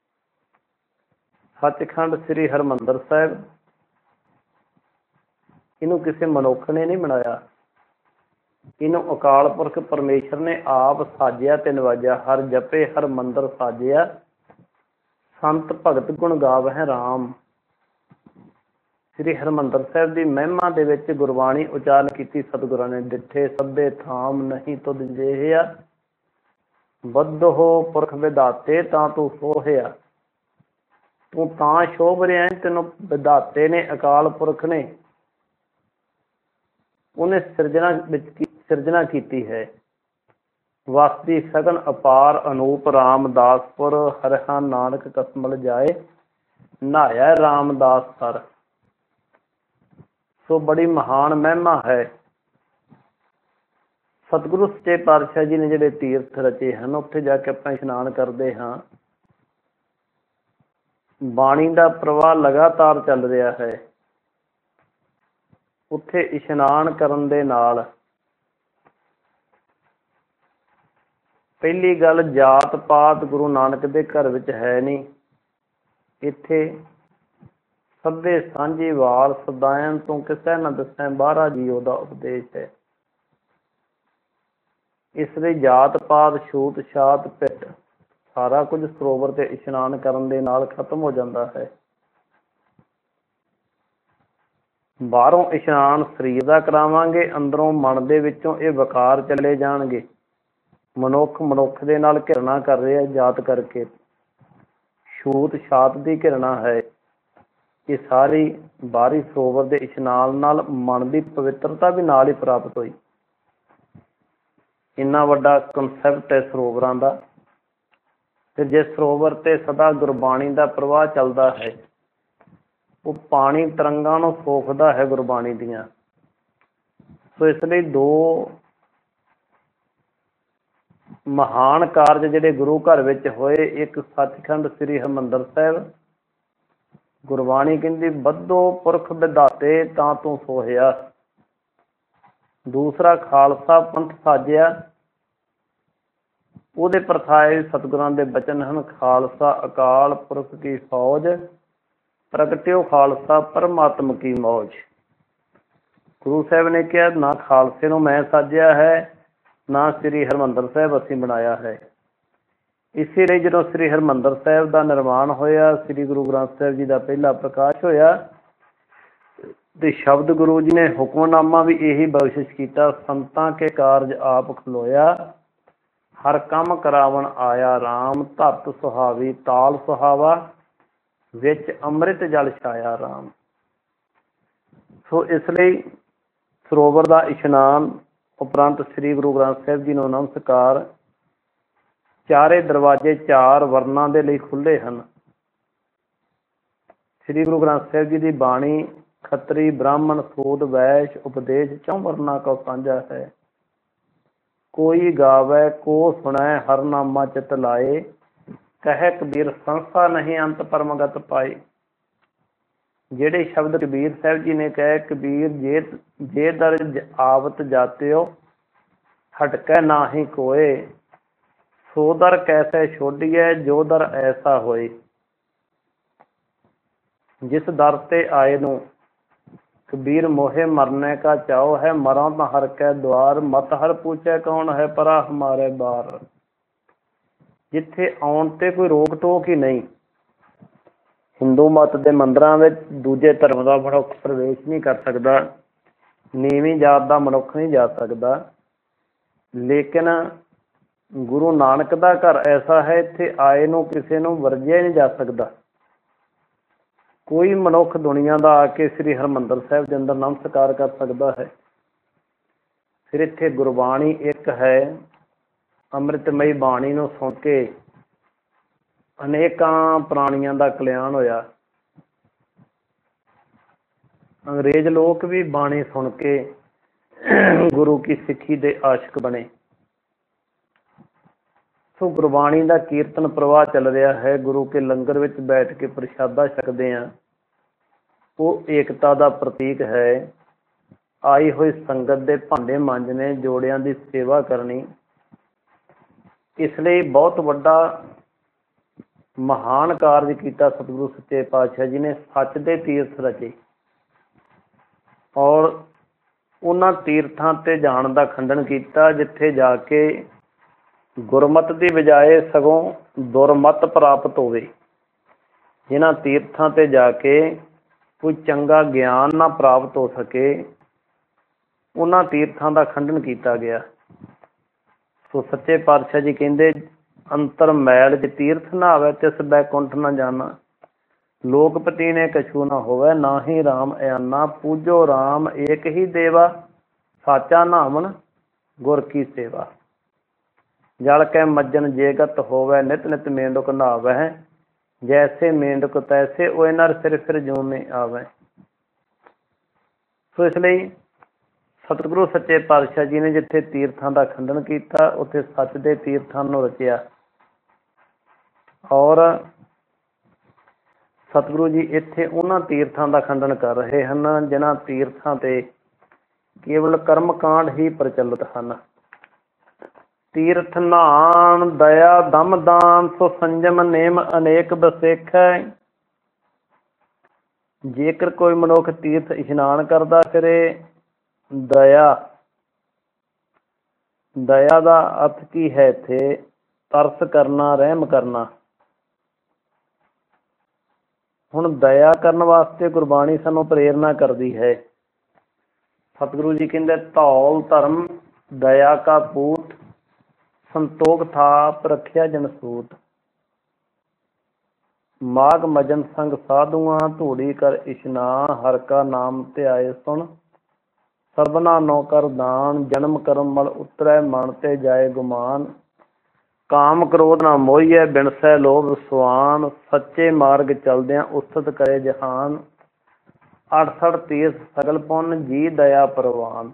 ਸੱਚਖੰਡ ਸ੍ਰੀ ਹਰਿਮੰਦਰ ਸਾਹਿਬ, ਇਹਨੂੰ ਕਿਸੇ ਮਨੁੱਖ ਨੇ ਨਹੀਂ ਬਣਾਇਆ। ਇਹਨੂੰ ਅਕਾਲ ਪੁਰਖ ਪਰਮੇਸ਼ਰ ਨੇ ਆਪ ਸਾਜਿਆ ਤੇ ਨਵਾਜਿਆ। ਹਰ ਜਪੇ ਹਰ ਮੰਦਰ ਸਾਜਿਆ, ਸੰਤ ਭਗਤ ਗੁਣ ਗਾਵਹਿ ਰਾਮ। ਸ੍ਰੀ ਹਰਿਮੰਦਰ ਸਾਹਿਬ ਦੀ ਮਹਿਮਾ ਦੇ ਵਿੱਚ ਗੁਰਬਾਣੀ ਉਚਾਰਨ ਕੀਤੀ ਸਤਿਗੁਰਾਂ ਨੇ। ਡਿੱਠੇ ਸਭੇ ਥਾਮ ਨਹੀਂ ਤੁਧ ਜੇਹਿਆ, ਬੱਧੋ ਪੁਰਖ ਵਿਧਾਤੇ ਤਾਂ ਤੂੰ ਸੋਹਿਆ। ਤੂੰ ਤਾਂ ਸ਼ੋਭ ਰਿਹਾ, ਤੈਨੂੰ ਵਿਧਾਤੇ ਨੇ, ਅਕਾਲ ਪੁਰਖ ਨੇ, ਉਹਨੇ ਸਿਰਜਣਾ ਕੀਤੀ ਹੈ। ਵਸਦੀ ਸਗਨ ਅਪਾਰ ਅਨੂਪ ਰਾਮਦਾਸਪੁਰ। ਹਰਿਹਾ ਨਾਨਕ ਕਸਮਲ ਜਾਏ, ਨਹਾਇਆ ਰਾਮਦਾਸ ਸਰ। ਸੋ ਬੜੀ ਮਹਾਨ ਮਹਿਮਾ ਹੈ। ਸਤਿਗੁਰੂ ਸੱਚੇ ਪਾਤਸ਼ਾਹ ਜੀ ਨੇ ਜਿਹੜੇ ਤੀਰਥ ਰਚੇ ਹਨ, ਉੱਥੇ ਜਾ ਕੇ ਆਪਾਂ ਇਸ਼ਨਾਨ ਕਰਦੇ ਹਾਂ। ਬਾਣੀ ਦਾ ਪ੍ਰਵਾਹ ਲਗਾਤਾਰ ਚੱਲ ਰਿਹਾ ਹੈ। ਉੱਥੇ ਇਸ਼ਨਾਨ ਕਰਨ ਦੇ ਨਾਲ ਪਹਿਲੀ ਗੱਲ, ਜਾਤ ਪਾਤ ਗੁਰੂ ਨਾਨਕ ਦੇ ਘਰ ਵਿੱਚ ਹੈ ਨਹੀਂ। ਇੱਥੇ ਸਭੇ ਸਾਂਝੀ ਵਾਲ ਸਦਾਇਨ ਤੋਂ ਕਿਸੇ ਨਾ ਦੱਸੈ ਬਾਹਰਾ ਜੀਓ ਦਾ ਉਪਦੇਸ਼ ਹੈ। ਇਸ ਲਈ ਜਾਤ ਪਾਤ ਛੂਤ ਛਾਤ ਪਿੱਟ ਸਾਰਾ ਕੁਝ ਸਰੋਵਰ ਤੇ ਇਸ਼ਨਾਨ ਕਰਨ ਦੇ ਨਾਲ ਖਤਮ ਹੋ ਜਾਂਦਾ ਹੈ। ਬਾਹਰੋਂ ਇਸ਼ਨਾਨ ਸਰੀਰ ਦਾ ਕਰਾਵਾਂਗੇ, ਅੰਦਰੋਂ ਮਨ ਦੇ ਵਿੱਚੋਂ ਇਹ ਵਿਕਾਰ ਚਲੇ ਜਾਣਗੇ। ਮਨੁੱਖ ਦੇ ਨਾਲ ਘਿਰਣਾ ਕਰ ਰਿਹਾ ਜਾਤ ਕਰਕੇ, ਛੂਤ ਛਾਤ ਦੀ ਘਿਰਣਾ ਹੈ। ਇਹ ਸਾਰੀ ਬਾਹਰੀ ਸਰੋਵਰ ਦੇ ਇਸ਼ਨਾਨ ਨਾਲ ਮਨ ਦੀ ਪਵਿੱਤਰਤਾ ਵੀ ਨਾਲ ਹੀ ਪ੍ਰਾਪਤ ਹੋਈ। ਇੰਨਾ ਵੱਡਾ ਕਨਸੈਪਟ ਹੈ ਸਰੋਵਰਾਂ ਦਾ। ਤੇ ਜੇ ਸਰੋਵਰ ਤੇ ਸਦਾ ਗੁਰਬਾਣੀ ਦਾ ਪ੍ਰਵਾਹ ਚੱਲਦਾ ਹੈ, ਉਹ ਪਾਣੀ ਤਰੰਗਾਂ ਨੂੰ ਸੋਖਦਾ ਹੈ ਗੁਰਬਾਣੀ ਦੀਆਂ। ਸੋ ਇਸ ਲਈ ਦੋ ਮਹਾਨ ਕਾਰਜ ਜਿਹੜੇ ਗੁਰੂ ਘਰ ਵਿੱਚ ਹੋਏ, ਇੱਕ ਸੱਚਖੰਡ ਸ੍ਰੀ ਹਰਿਮੰਦਰ ਸਾਹਿਬ। ਗੁਰਬਾਣੀ ਕਹਿੰਦੀ ਬੱਧੋ ਪੁਰਖ ਵਿਧਾਤੇ ਤਾਂ ਤੂੰ ਸੋਹਿਆ। ਦੂਸਰਾ ਖਾਲਸਾ ਪੰਥ ਸਾਜਿਆ। ਉਹਦੇ ਪ੍ਰਥਾਏ ਸਤਿਗੁਰਾਂ ਦੇ ਬਚਨ ਹਨ। ਖਾਲਸਾ ਅਕਾਲ ਪੁਰਖ ਕੀ ਫੌਜ, ਪ੍ਰਗਟਿਓ ਖਾਲਸਾ ਪਰਮਾਤਮ ਕੀ ਮੌਜ। ਗੁਰੂ ਸਾਹਿਬ ਨੇ ਕਿਹਾ, ਨਾ ਖਾਲਸੇ ਨੂੰ ਮੈਂ ਸਾਜਿਆ ਹੈ, ਨਾ ਸ੍ਰੀ ਹਰਿਮੰਦਰ ਸਾਹਿਬ ਅਸੀਂ ਬਣਾਇਆ ਹੈ। ਇਸੇ ਲਈ ਜਦੋਂ ਸ੍ਰੀ ਹਰਿਮੰਦਰ ਸਾਹਿਬ ਦਾ ਨਿਰਮਾਣ ਹੋਇਆ, ਸ੍ਰੀ ਗੁਰੂ ਗ੍ਰੰਥ ਸਾਹਿਬ ਜੀ ਦਾ ਪਹਿਲਾ ਪ੍ਰਕਾਸ਼ ਹੋਇਆ, ਤੇ ਸ਼ਬਦ ਗੁਰੂ ਜੀ ਨੇ ਹੁਕਮਨਾਮਾ ਵੀ ਇਹੀ ਬਖਸ਼ਿਸ਼ ਕੀਤਾ। ਸੰਤਾਂ ਕੇ ਕਾਰਜ ਆਪ ਖਲੋਇਆ, ਹਰ ਕੰਮ ਕਰਾਵਣ ਆਇਆ ਰਾਮ। ਧਰਤ ਸੁਹਾਵੀ ਤਾਲ ਸੁਹਾਵਾ, ਵਿੱਚ ਅੰਮ੍ਰਿਤ ਜਲ ਛਾਇਆ ਰਾਮ। ਸੋ ਇਸ ਲਈ ਸਰੋਵਰ ਦਾ ਇਸ਼ਨਾਨ ਉਪਰੰਤ ਸ੍ਰੀ ਗੁਰੂ ਗ੍ਰੰਥ ਸਾਹਿਬ ਜੀ ਨੂੰ ਨਮਸਕਾਰ। ਚਾਰੇ ਦਰਵਾਜ਼ੇ ਚਾਰ ਵਰਨਾਂ ਦੇ ਲਈ ਖੁੱਲ੍ਹੇ ਹਨ। ਸ੍ਰੀ ਗੁਰੂ ਗ੍ਰੰਥ ਸਾਹਿਬ ਜੀ ਦੀ ਬਾਣੀ ਖੱਤਰੀ ਬ੍ਰਾਹਮਣ ਸੂਦ ਵੈਸ਼ ਉਪਦੇਸ਼ ਚੌਂ ਵਰਨਾ ਕੋ ਸਾਂਝਾ ਹੈ। ਕੋਈ ਗਾਵੈ ਕੋ ਸੁਣੈ ਹਰਨਾਮਾ ਚਿਤ ਲਾਏ, ਕਹਿ ਕਬੀਰ ਸੰਸਾ ਨਹੀਂ ਅੰਤ ਪਰਮਗਤ ਪਾਏ। ਜਿਹੜੇ ਸ਼ਬਦ ਕਬੀਰ ਸਾਹਿਬ ਜੀ ਨੇ ਕਹੇ, ਕਬੀਰ ਜੇ ਦਰ ਆਵਤ ਜਾਤਿਓ, ਹਟਕੈ ਨਾਹੀ ਕੋਏ। ਸੋ ਦਰ ਕੈਸੇ ਛੋਡੀਐ, ਜੋ ਦਰ ਐਸਾ ਹੋਏ। ਜਿਸ ਦਰ ਤੇ ਆਏ ਨੂੰ ਕਬੀਰ ਮੋਹੇ ਮਰਨੇ ਕਾ ਚਾਓ ਹੈ, ਮਰਾਂ ਤਾਂ ਹਰ ਕੈ ਦੁਆਰ। ਮਤ ਹਰ ਪੁੱਛੈ ਕੌਣ ਹੈ, ਪਰਾ ਹਮਾਰੇ ਬਾਰ। ਜਿੱਥੇ ਆਉਣ ਤੇ ਕੋਈ ਰੋਕ ਟੋਕ ਹੀ ਨਹੀਂ। ਹਿੰਦੂ ਮਤ ਦੇ ਮੰਦਿਰਾਂ ਵਿੱਚ ਦੂਜੇ ਧਰਮ ਦਾ ਮਨੁੱਖ ਪ੍ਰਵੇਸ਼ ਨਹੀਂ ਕਰ ਸਕਦਾ, ਨੀਵੀਂ ਜਾਤ ਦਾ ਮਨੁੱਖ ਨਹੀਂ ਜਾ ਸਕਦਾ। ਲੇਕਿਨ ਗੁਰੂ ਨਾਨਕ ਦਾ ਘਰ ਐਸਾ ਹੈ, ਇੱਥੇ ਆਏ ਨੂੰ ਕਿਸੇ ਨੂੰ ਵਰਜਿਆ ਹੀ ਨਹੀਂ ਜਾ ਸਕਦਾ। ਕੋਈ ਮਨੁੱਖ ਦੁਨੀਆ ਦਾ ਆ ਕੇ ਸ੍ਰੀ ਹਰਿਮੰਦਰ ਸਾਹਿਬ ਦੇ ਅੰਦਰ ਨਮਸਕਾਰ ਕਰ ਸਕਦਾ ਹੈ। ਫਿਰ ਇੱਥੇ ਗੁਰਬਾਣੀ ਇੱਕ ਹੈ, ਅੰਮ੍ਰਿਤਮਈ ਬਾਣੀ ਨੂੰ ਸੁਣ ਕੇ ਅਨੇਕਾਂ ਪ੍ਰਾਣੀਆਂ ਦਾ ਕਲਿਆਣ ਹੋਇਆ। ਅੰਗਰੇਜ਼ ਲੋਕ ਵੀ ਬਾਣੀ ਸੁਣ ਕੇ ਗੁਰੂ ਕੀ ਸਿੱਖੀ ਦੇ ਆਸ਼ਿਕ ਬਣੇ। ਸੋ ਗੁਰਬਾਣੀ ਦਾ ਕੀਰਤਨ ਪ੍ਰਵਾਹ ਚੱਲ ਰਿਹਾ ਹੈ। ਗੁਰੂ ਕੇ ਲੰਗਰ ਵਿੱਚ ਬੈਠ ਕੇ ਪ੍ਰਸ਼ਾਦਾ ਛਕਦੇ ਹਾਂ, ਉਹ ਏਕਤਾ ਦਾ ਪ੍ਰਤੀਕ ਹੈ। ਆਈ ਹੋਈ ਸੰਗਤ ਦੇ ਭਾਂਡੇ ਮਾਂਜਣੇ, ਜੋੜਿਆਂ ਦੀ ਸੇਵਾ ਕਰਨੀ, ਇਸ ਲਈ ਬਹੁਤ ਵੱਡਾ ਮਹਾਨ ਕਾਰਜ ਕੀਤਾ ਸਤਿਗੁਰੂ ਸੱਚੇ ਪਾਤਸ਼ਾਹ ਜੀ ਨੇ। ਸੱਚ ਦੇ ਤੀਰਥ ਰਚੇ ਔਰ ਉਹਨਾਂ ਤੀਰਥਾਂ ਤੇ ਜਾਣ ਦਾ ਖੰਡਨ ਕੀਤਾ ਜਿੱਥੇ ਜਾ ਕੇ ਗੁਰਮਤ ਦੀ ਬਜਾਏ ਸਗੋਂ ਦੁਰਮਤ ਪ੍ਰਾਪਤ ਹੋਵੇ। ਜਿਨ੍ਹਾਂ ਤੀਰਥਾਂ ਤੇ ਜਾ ਕੇ ਕੋਈ ਚੰਗਾ ਗਿਆਨ ਨਾ ਪ੍ਰਾਪਤ ਹੋ ਸਕੇ, ਉਹਨਾਂ ਤੀਰਥਾਂ ਦਾ ਖੰਡਨ ਕੀਤਾ ਗਿਆ। ਸੋ ਸੱਚੇ ਪਾਤਸ਼ਾਹ ਜੀ ਕਹਿੰਦੇ, ਅੰਤਰ ਮੈਲ ਚ ਤੀਰਥ ਨਾ ਆਵੇ, ਤਿਸ ਬੈਕੁੰਠ ਨਾ ਜਾਣਾ। ਲੋਕਪਤੀ ਨੇ ਕਛੂ ਨਾ ਹੋਵੇ, ਨਾ ਹੀ ਰਾਮ ਅਯਾਨਾ। ਪੂਜੋ ਰਾਮ ਏਕ ਹੀ ਦੇਵਾ, ਸਾਚਾ ਨਾਮਨ ਗੁਰ ਕੀ ਸੇਵਾ। ਜਲ ਕੈ ਮੱਜਨ ਜੇਗਤ ਹੋਵੇ, ਨਿਤ ਨਿਤ ਮੇਂਢਕ ਨਹਾਵੈ। ਜੈਸੇ ਮੇਂਢਕ ਤੈਸੇ ਓਏ, ਨਰ ਫਿਰ ਫਿਰ ਜੂੰ ਮੇ ਆਵੈ। ਸੋ ਇਸ ਲਈ ਸਤਿਗੁਰੂ ਸੱਚੇ ਪਾਤਸ਼ਾਹ ਜੀ ਨੇ ਜਿੱਥੇ ਤੀਰਥਾਂ ਦਾ ਖੰਡਨ ਕੀਤਾ, ਉੱਥੇ ਸੱਚ ਦੇ ਤੀਰਥਾਂ ਨੂੰ ਰਚਿਆ। ਔਰ ਸਤਿਗੁਰੂ ਜੀ ਇੱਥੇ ਉਹਨਾਂ ਤੀਰਥਾਂ ਦਾ ਖੰਡਨ ਕਰ ਰਹੇ ਹਨ ਜਿਨ੍ਹਾਂ ਤੀਰਥਾਂ ਤੇ ਕੇਵਲ ਕਰਮ ਕਾਂਡ ਹੀ ਪ੍ਰਚਲਿਤ ਹਨ। ਤੀਰਥ ਨਾਨ ਦਇਆ ਦਮ ਦਾਨ, ਸੋ ਸੰਜਮ ਨੇਮ ਅਨੇਕ ਬਸੇਖੈ। ਜੇਕਰ ਕੋਈ ਮਨੁੱਖ ਤੀਰਥ ਇਸ਼ਨਾਨ ਕਰਦਾ ਫਿਰੇ, ਦਇਆ ਦਾ ਅਰਥ ਕੀ ਹੈ? ਇੱਥੇ ਤਰਸ ਕਰਨਾ, ਰਹਿਮ ਕਰਨਾ। ਹੁਣ ਦਇਆ ਕਰਨ ਵਾਸਤੇ ਗੁਰਬਾਣੀ ਸਾਨੂੰ ਪ੍ਰੇਰਨਾ ਕਰਦੀ ਹੈ। ਸਤਿਗੁਰੂ ਜੀ ਕਹਿੰਦੇ, ਧੌਲ ਧਰਮ ਦਇਆ ਕਾ ਪੂਤ, ਸੰਤੋਖ ਥਾਪ ਰੱਖਿਆ ਜਨਸੂਤ। ਮਾਘ ਮਜਨ ਸੰਗ ਸਾਧੂਆਂ, ਧੂੜੀ ਕਰ ਇਸ਼ਨਾਨ। ਹਰ ਕਾ ਨਾਮ ਧਿਆਏ ਸੁਣ, ਸਰਬਨਾ ਨੋ ਕਰ ਦਾਨ। ਜਨਮ ਕਰਮ ਮਲ ਉਤਰੈ, ਮਨ ਤੇ ਜਾਏ ਗੁਮਾਨ। ਕਾਮ ਕ੍ਰੋਧ ਨਾ ਮੋਹੀਐ, ਬਿਨਸੈ ਲੋਭ ਸੁਆਨ। ਸੱਚੇ ਮਾਰਗ ਚਲਦਿਆਂ ਉਸਤਤ ਕਰੇ ਜਹਾਨ। 68 ਤੀਰਥ ਸਗਲ ਪੁੰਨ, ਜੀ ਦਇਆ ਪ੍ਰਵਾਨ।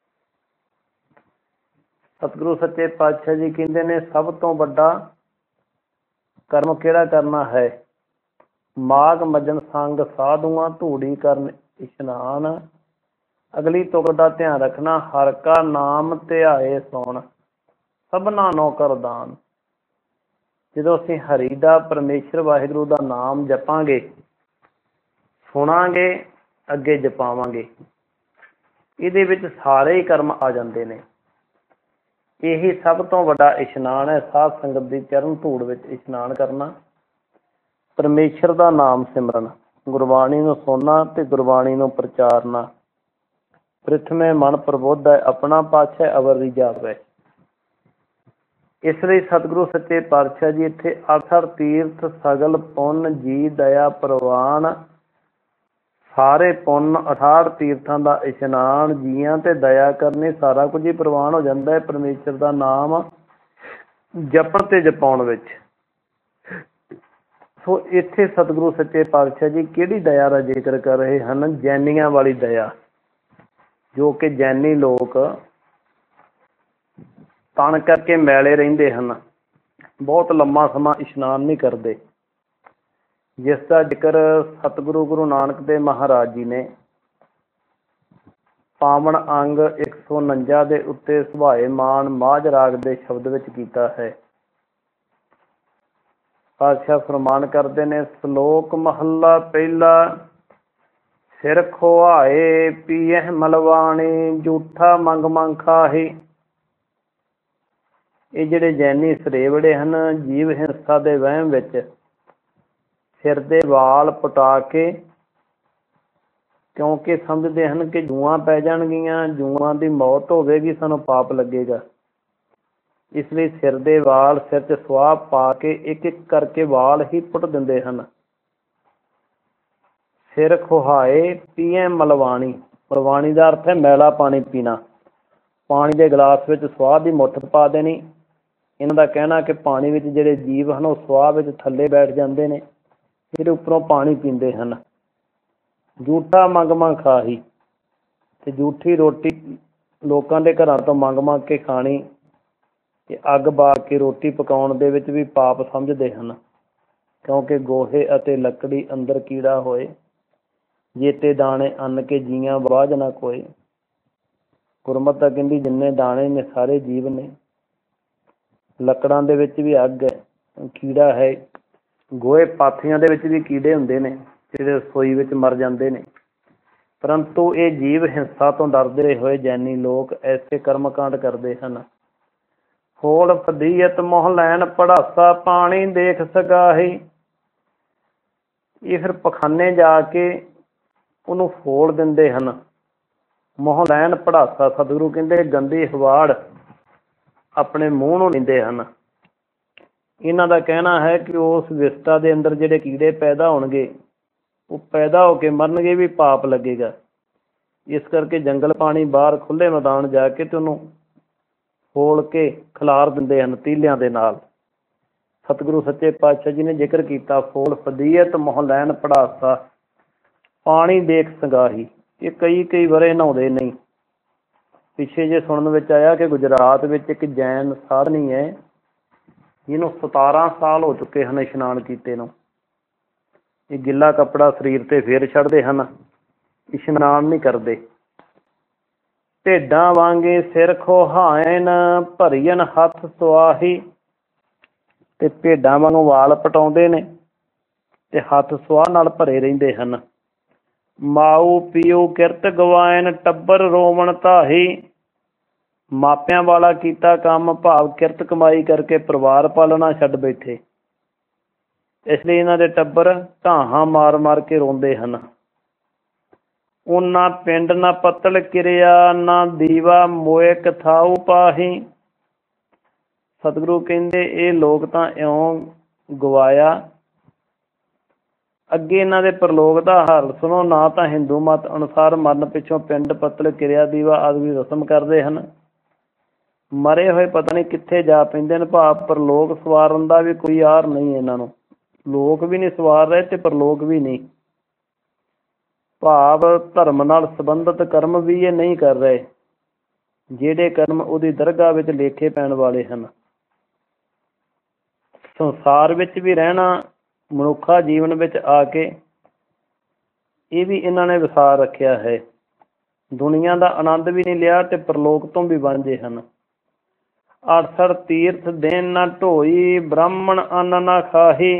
ਸਤਿਗੁਰੂ ਸੱਚੇ ਪਾਤਸ਼ਾਹ ਜੀ ਕਹਿੰਦੇ ਨੇ, ਸਭ ਤੋਂ ਵੱਡਾ ਕਰਮ ਕਿਹੜਾ ਕਰਨਾ ਹੈ? ਮਾਘ ਮਜਨ ਸੰਗ ਸਾਧੂਆਂ, ਧੂੜੀ ਕਰਨ ਇਸ਼ਨਾਨ। ਅਗਲੀ ਤੁਕ ਦਾ ਧਿਆਨ ਰੱਖਣਾ। ਹਰ ਕਾ ਨਾਮ ਧਿਆਏ ਸੁਣ, ਸਭਨਾ ਨੋ ਕਰ ਦਾਨ। ਜਦੋਂ ਅਸੀਂ ਹਰੀ ਦਾ, ਪਰਮੇਸ਼ਰ ਵਾਹਿਗੁਰੂ ਦਾ ਨਾਮ ਜਪਾਂਗੇ, ਸੁਣਾਂਗੇ, ਅੱਗੇ ਜਪਾਵਾਂਗੇ, ਇਹਦੇ ਵਿੱਚ ਸਾਰੇ ਹੀ ਕਰਮ ਆ ਜਾਂਦੇ ਨੇ। ਇਹੀ ਸਭ ਤੋਂ ਵੱਡਾ ਇਸ਼ਨਾਨ ਹੈ, ਸਾਧ ਸੰਗਤ ਦੀ ਚਰਨ ਧੂੜ ਵਿੱਚ ਇਸ਼ਨਾਨ ਕਰਨਾ, ਪਰਮੇਸ਼ਰ ਦਾ ਨਾਮ ਸਿਮਰਨ, ਗੁਰਬਾਣੀ ਨੂੰ ਸੁਣਨਾ ਤੇ ਗੁਰਬਾਣੀ ਨੂੰ ਪ੍ਰਚਾਰਨਾ। ਪ੍ਰਿਥਮੇ ਮਨ ਪ੍ਰਬੁੱਧ ਹੈ, ਆਪਣਾ ਪਾਤਸ਼ਾਹ ਅਵਰ ਰਿਜਾਵੈ। ਇਸ ਲਈ ਸਤਿਗੁਰੂ ਸੱਚੇ ਪਾਤਸ਼ਾਹ ਜੀ ਇੱਥੇ 68 ਤੀਰਥ ਸਗਲ ਪੁੰਨ, ਜੀ ਦਇਆ ਪ੍ਰਵਾਨ। ਸਾਰੇ ਪੁੰਨ, 68 ਤੀਰਥਾਂ ਦਾ ਇਸ਼ਨਾਨ, ਜੀਆਂ ਤੇ ਦਇਆ ਕਰਨੀ, ਸਾਰਾ ਕੁਝ ਹੀ ਪ੍ਰਵਾਨ ਹੋ ਜਾਂਦਾ ਹੈ ਪਰਮੇਸ਼ਰ ਦਾ ਨਾਮ ਜਪਣ ਤੇ ਜਪਾਉਣ ਵਿੱਚ। ਸੋ ਇੱਥੇ ਸਤਿਗੁਰੂ ਸੱਚੇ ਪਾਤਸ਼ਾਹ ਜੀ ਕਿਹੜੀ ਦਇਆ ਦਾ ਜ਼ਿਕਰ ਕਰ ਰਹੇ ਹਨ? ਜੈਨੀਆਂ ਵਾਲੀ ਦਇਆ, ਜੋ ਕਿ ਜੈਨੀ ਲੋਕ ਤਣ ਕਰਕੇ ਮੈਲੇ ਰਹਿੰਦੇ ਹਨ, ਬਹੁਤ ਲੰਮਾ ਸਮਾਂ ਇਸ਼ਨਾਨ ਨਹੀਂ ਕਰਦੇ, ਜਿਸ ਦਾ ਜ਼ਿਕਰ ਸਤਿਗੁਰੂ ਗੁਰੂ ਨਾਨਕ ਦੇਵ ਮਹਾਰਾਜ ਜੀ ਨੇ ਪਾਵਨ ਅੰਗ 149 ਦੇ ਉੱਤੇ ਸੁਭਾਏ ਮਾਨ ਮਾਝ ਰਾਗ ਦੇ ਸ਼ਬਦ ਵਿੱਚ ਕੀਤਾ ਹੈ। ਪਾਤਸ਼ਾਹ ਫਰਮਾਨ ਕਰਦੇ ਨੇ, ਸ਼ਲੋਕ ਮਹੱਲਾ ਪਹਿਲਾ। ਸਿਰ ਖੁਆਏ ਪੀਐ ਮਲਵਾਣੀ, ਝੂਠਾ ਮੰਗ ਮੰਗ ਖਾਹੀ। ਇਹ ਜਿਹੜੇ ਜੈਨੀ ਸਰੇਵੜੇ ਹਨ, ਜੀਵ ਹਿੰਸਾ ਦੇ ਵਹਿਮ ਵਿੱਚ ਸਿਰ ਦੇ ਵਾਲ ਪਟਾ ਕੇ, ਕਿਉਂਕਿ ਸਮਝਦੇ ਹਨ ਕਿ ਜੂਆਂ ਪੈ ਜਾਣਗੀਆਂ, ਜੂਆਂ ਦੀ ਮੌਤ ਹੋਵੇਗੀ, ਸਾਨੂੰ ਪਾਪ ਲੱਗੇਗਾ, ਇਸ ਲਈ ਸਿਰ ਦੇ ਵਾਲ ਸਿਰ 'ਚ ਸੁਆਹ ਪਾ ਕੇ ਇੱਕ ਇੱਕ ਕਰਕੇ ਵਾਲ ਹੀ ਪੁੱਟ ਦਿੰਦੇ ਹਨ। ਸਿਰ ਖੁਹਾਏ ਪੀਏ ਮਲਵਾਣੀ। ਮਲਵਾਣੀ ਦਾ ਅਰਥ ਹੈ ਮੈਲਾ ਪਾਣੀ ਪੀਣਾ। ਪਾਣੀ ਦੇ ਗਲਾਸ ਵਿੱਚ ਸੁਆਹ ਦੀ ਮੁੱਠ ਪਾ ਦੇਣੀ। ਇਹਨਾਂ ਦਾ ਕਹਿਣਾ ਕਿ ਪਾਣੀ ਵਿੱਚ ਜਿਹੜੇ ਜੀਵ ਹਨ ਉਹ ਸੁਆਹ ਵਿੱਚ ਥੱਲੇ ਬੈਠ ਜਾਂਦੇ ਨੇ, ਫਿਰ ਉੱਪਰੋਂ ਪਾਣੀ ਪੀਂਦੇ ਹਨ। ਜੂਠਾ ਮੰਗ ਮੰਗ ਖਾਹੀ, ਤੇ ਜੂਠੀ ਰੋਟੀ ਲੋਕਾਂ ਦੇ ਘਰਾਂ ਤੋਂ ਮੰਗ ਮੰਗ ਕੇ ਖਾਣੀ ਤੇ ਅੱਗ ਬਾਲ ਕੇ ਰੋਟੀ ਪਕਾਉਣ ਦੇ ਵਿੱਚ ਵੀ ਪਾਪ ਸਮਝਦੇ ਹਨ, ਕਿਉਂਕਿ ਗੋਹੇ ਅਤੇ ਲੱਕੜੀ ਅੰਦਰ ਕੀੜਾ ਹੋਏ, ਜੇਤੇ ਦਾਣੇ ਅੰਨ ਕੇ ਜੀਆਂ ਬਾਝ ਨਾ ਕੋਏ। ਗੁਰਮਤਿ ਤਾਂ ਕਹਿੰਦੀ ਜਿੰਨੇ ਦਾਣੇ ਨੇ ਸਾਰੇ ਜੀਵ ਨੇ। ਲੱਕੜਾਂ ਦੇ ਵਿੱਚ ਵੀ ਅੱਗ ਹੈ, ਕੀੜਾ ਹੈ। ਗੋਹੇ ਪਾਥੀਆਂ ਦੇ ਵਿੱਚ ਵੀ ਕੀੜੇ ਹੁੰਦੇ ਨੇ ਜਿਹੜੇ ਰਸੋਈ ਵਿੱਚ ਮਰ ਜਾਂਦੇ ਨੇ। ਪਰੰਤੂ ਇਹ ਜੀਵ ਹਿੰਸਾ ਤੋਂ ਡਰਦੇ ਹੋਏ ਜੈਨੀ ਲੋਕ ਐਸੇ ਕਰਮ ਕਾਂਡ ਕਰਦੇ ਹਨ। ਫੋਲ ਫਦੀਅਤ ਮੋਹ ਲੈਣ ਪੜਾਸਾ, ਪਾਣੀ ਦੇਖ ਸਗਾਹੀ। ਇਹ ਫਿਰ ਪਖਾਨੇ ਜਾ ਕੇ ਉਹਨੂੰ ਫੋਲ ਦਿੰਦੇ ਹਨ। ਮੋਹ ਲੈਣ ਪੜਾਸਾ, ਸਤਿਗੁਰੂ ਕਹਿੰਦੇ ਗੰਦੀ ਹਵਾੜ ਆਪਣੇ ਮੂੰਹ ਨੂੰ ਲੈਂਦੇ ਹਨ। ਇਹਨਾਂ ਦਾ ਕਹਿਣਾ ਹੈ ਕਿ ਉਸ ਵਿਸਟਾ ਦੇ ਅੰਦਰ ਜਿਹੜੇ ਕੀੜੇ ਪੈਦਾ ਹੋਣਗੇ ਉਹ ਪੈਦਾ ਹੋ ਕੇ ਮਰਨਗੇ ਵੀ ਪਾਪ ਲੱਗੇਗਾ। ਇਸ ਕਰਕੇ ਜੰਗਲ ਪਾਣੀ ਬਾਹਰ ਖੁੱਲ੍ਹੇ ਮੈਦਾਨ ਜਾ ਕੇ ਤੇ ਉਹਨੂੰ ਫੋਲ ਕੇ ਖਿਲਾਰ ਦਿੰਦੇ ਹਨ ਤੀਲਿਆਂ ਦੇ ਨਾਲ। ਸਤਿਗੁਰੂ ਸੱਚੇ ਪਾਤਸ਼ਾਹ ਜੀ ਨੇ ਜ਼ਿਕਰ ਕੀਤਾ ਫੋਲ ਫਦੀਅਤ ਮੋਹ ਲੈਣ ਪੜਾਸਾ, ਪਾਣੀ ਦੇਖ ਸਗਾਹੀ। ਇਹ ਕਈ ਵਰੇ ਨਹਾਉਂਦੇ ਨਹੀਂ। ਪਿੱਛੇ ਜੇ ਸੁਣਨ ਵਿੱਚ ਆਇਆ ਕਿ ਗੁਜਰਾਤ ਵਿੱਚ ਇੱਕ ਜੈਨ ਸਾਧਨੀ ਹੈ ਜਿਹਨੂੰ 17 ਸਾਲ ਹੋ ਚੁੱਕੇ ਹਨ ਇਸ਼ਨਾਨ ਕੀਤੇ ਨੂੰ। ਇਹ ਗਿੱਲਾ ਕੱਪੜਾ ਸਰੀਰ ਤੇ ਫੇਰ ਛੱਡਦੇ ਹਨ, ਇਸ਼ਨਾਨ ਨਹੀਂ ਕਰਦੇ। ਭੇਡਾਂ ਵਾਂਗੇ ਸਿਰ ਖੋਹਾਇਨ, ਭਰੀਨ ਹੱਥ ਸੁਆਹੀ। ਤੇ ਭੇਡਾਂ ਵਾਂਗੂ ਵਾਲ ਪਟਾਉਂਦੇ ਨੇ ਤੇ ਹੱਥ ਸੁਆਹ ਨਾਲ ਭਰੇ ਰਹਿੰਦੇ ਹਨ। ਮਾਊ ਪੀਊ ਕਿਰਤ ਗਵਾਇਨ, ਟੱਬਰ ਰੋਵਣ ਧਾਹੀ। ਮਾਪਿਆਂ ਵਾਲਾ ਕੀਤਾ ਕੰਮ ਭਾਵ ਕਿਰਤ ਕਮਾਈ ਕਰਕੇ ਪਰਿਵਾਰ ਪਾਲਣਾ ਛੱਡ ਬੈਠੇ। ਇਸ ਲਈ ਇਹਨਾਂ ਦੇ ਟੱਬਰ ਢਾਹਾਂ ਮਾਰ ਮਾਰ ਕੇ ਰੋਂਦੇ ਹਨ। ਉਹਨਾਂ ਪਿੰਡ ਨਾ ਪੱਤਲ ਕਿਰਿਆ, ਨਾ ਦੀਵਾ ਮੋਏ ਕਥਾਊ ਪਾਹੀ। ਸਤਿਗੁਰੂ ਕਹਿੰਦੇ ਇਹ ਲੋਕ ਤਾਂ ਇਉਂ ਗਵਾਇਆ। ਅੱਗੇ ਇਹਨਾਂ ਦੇ ਪ੍ਰਲੋਕ ਦਾ ਹਾਲ ਸੁਣੋ। ਨਾ ਤਾਂ ਹਿੰਦੂ ਮਤ ਅਨੁਸਾਰ ਮਰਨ ਪਿੱਛੋਂ ਪਿੰਡ ਪੱਤਲ ਕਿਰਿਆ ਦੀਵਾ ਆਦਿ ਦੀ ਰਸਮ ਕਰਦੇ ਹਨ। ਮਰੇ ਹੋਏ ਪਤਾ ਨਹੀਂ ਕਿੱਥੇ ਜਾ ਪੈਂਦੇ ਨੇ। ਭਾਵ ਪ੍ਰਲੋਕ ਸਵਾਰਨ ਦਾ ਵੀ ਕੋਈ ਆਰ ਨਹੀਂ ਇਹਨਾਂ ਨੂੰ। ਲੋਕ ਵੀ ਨਹੀਂ ਸਵਾਰ ਰਹੇ ਤੇ ਪ੍ਰਲੋਕ ਵੀ ਨਹੀਂ। ਭਾਵ ਧਰਮ ਨਾਲ ਸੰਬੰਧਿਤ ਕਰਮ ਵੀ ਇਹ ਨਹੀਂ ਕਰ ਰਹੇ ਜਿਹੜੇ ਕਰਮ ਉਹਦੀ ਦਰਗਾਹ ਵਿੱਚ ਲੇਖੇ ਪੈਣ ਵਾਲੇ ਹਨ। ਸੰਸਾਰ ਵਿੱਚ ਵੀ ਰਹਿਣਾ, ਮਨੁੱਖਾ ਜੀਵਨ ਵਿੱਚ ਆ ਕੇ ਇਹ ਵੀ ਇਹਨਾਂ ਨੇ ਵਿਸਾਰ ਰੱਖਿਆ ਹੈ। ਦੁਨੀਆ ਦਾ ਆਨੰਦ ਵੀ ਨਹੀਂ ਲਿਆ ਤੇ ਪ੍ਰਲੋਕ ਤੋਂ ਵੀ ਵਾਂਝੇ ਹਨ। 68 ਤੀਰਥ ਦਿਨ ਨਾ ਢੋਈ, ਬ੍ਰਾਹਮਣ ਅੰਨ ਨਾ ਖਾਹੀ।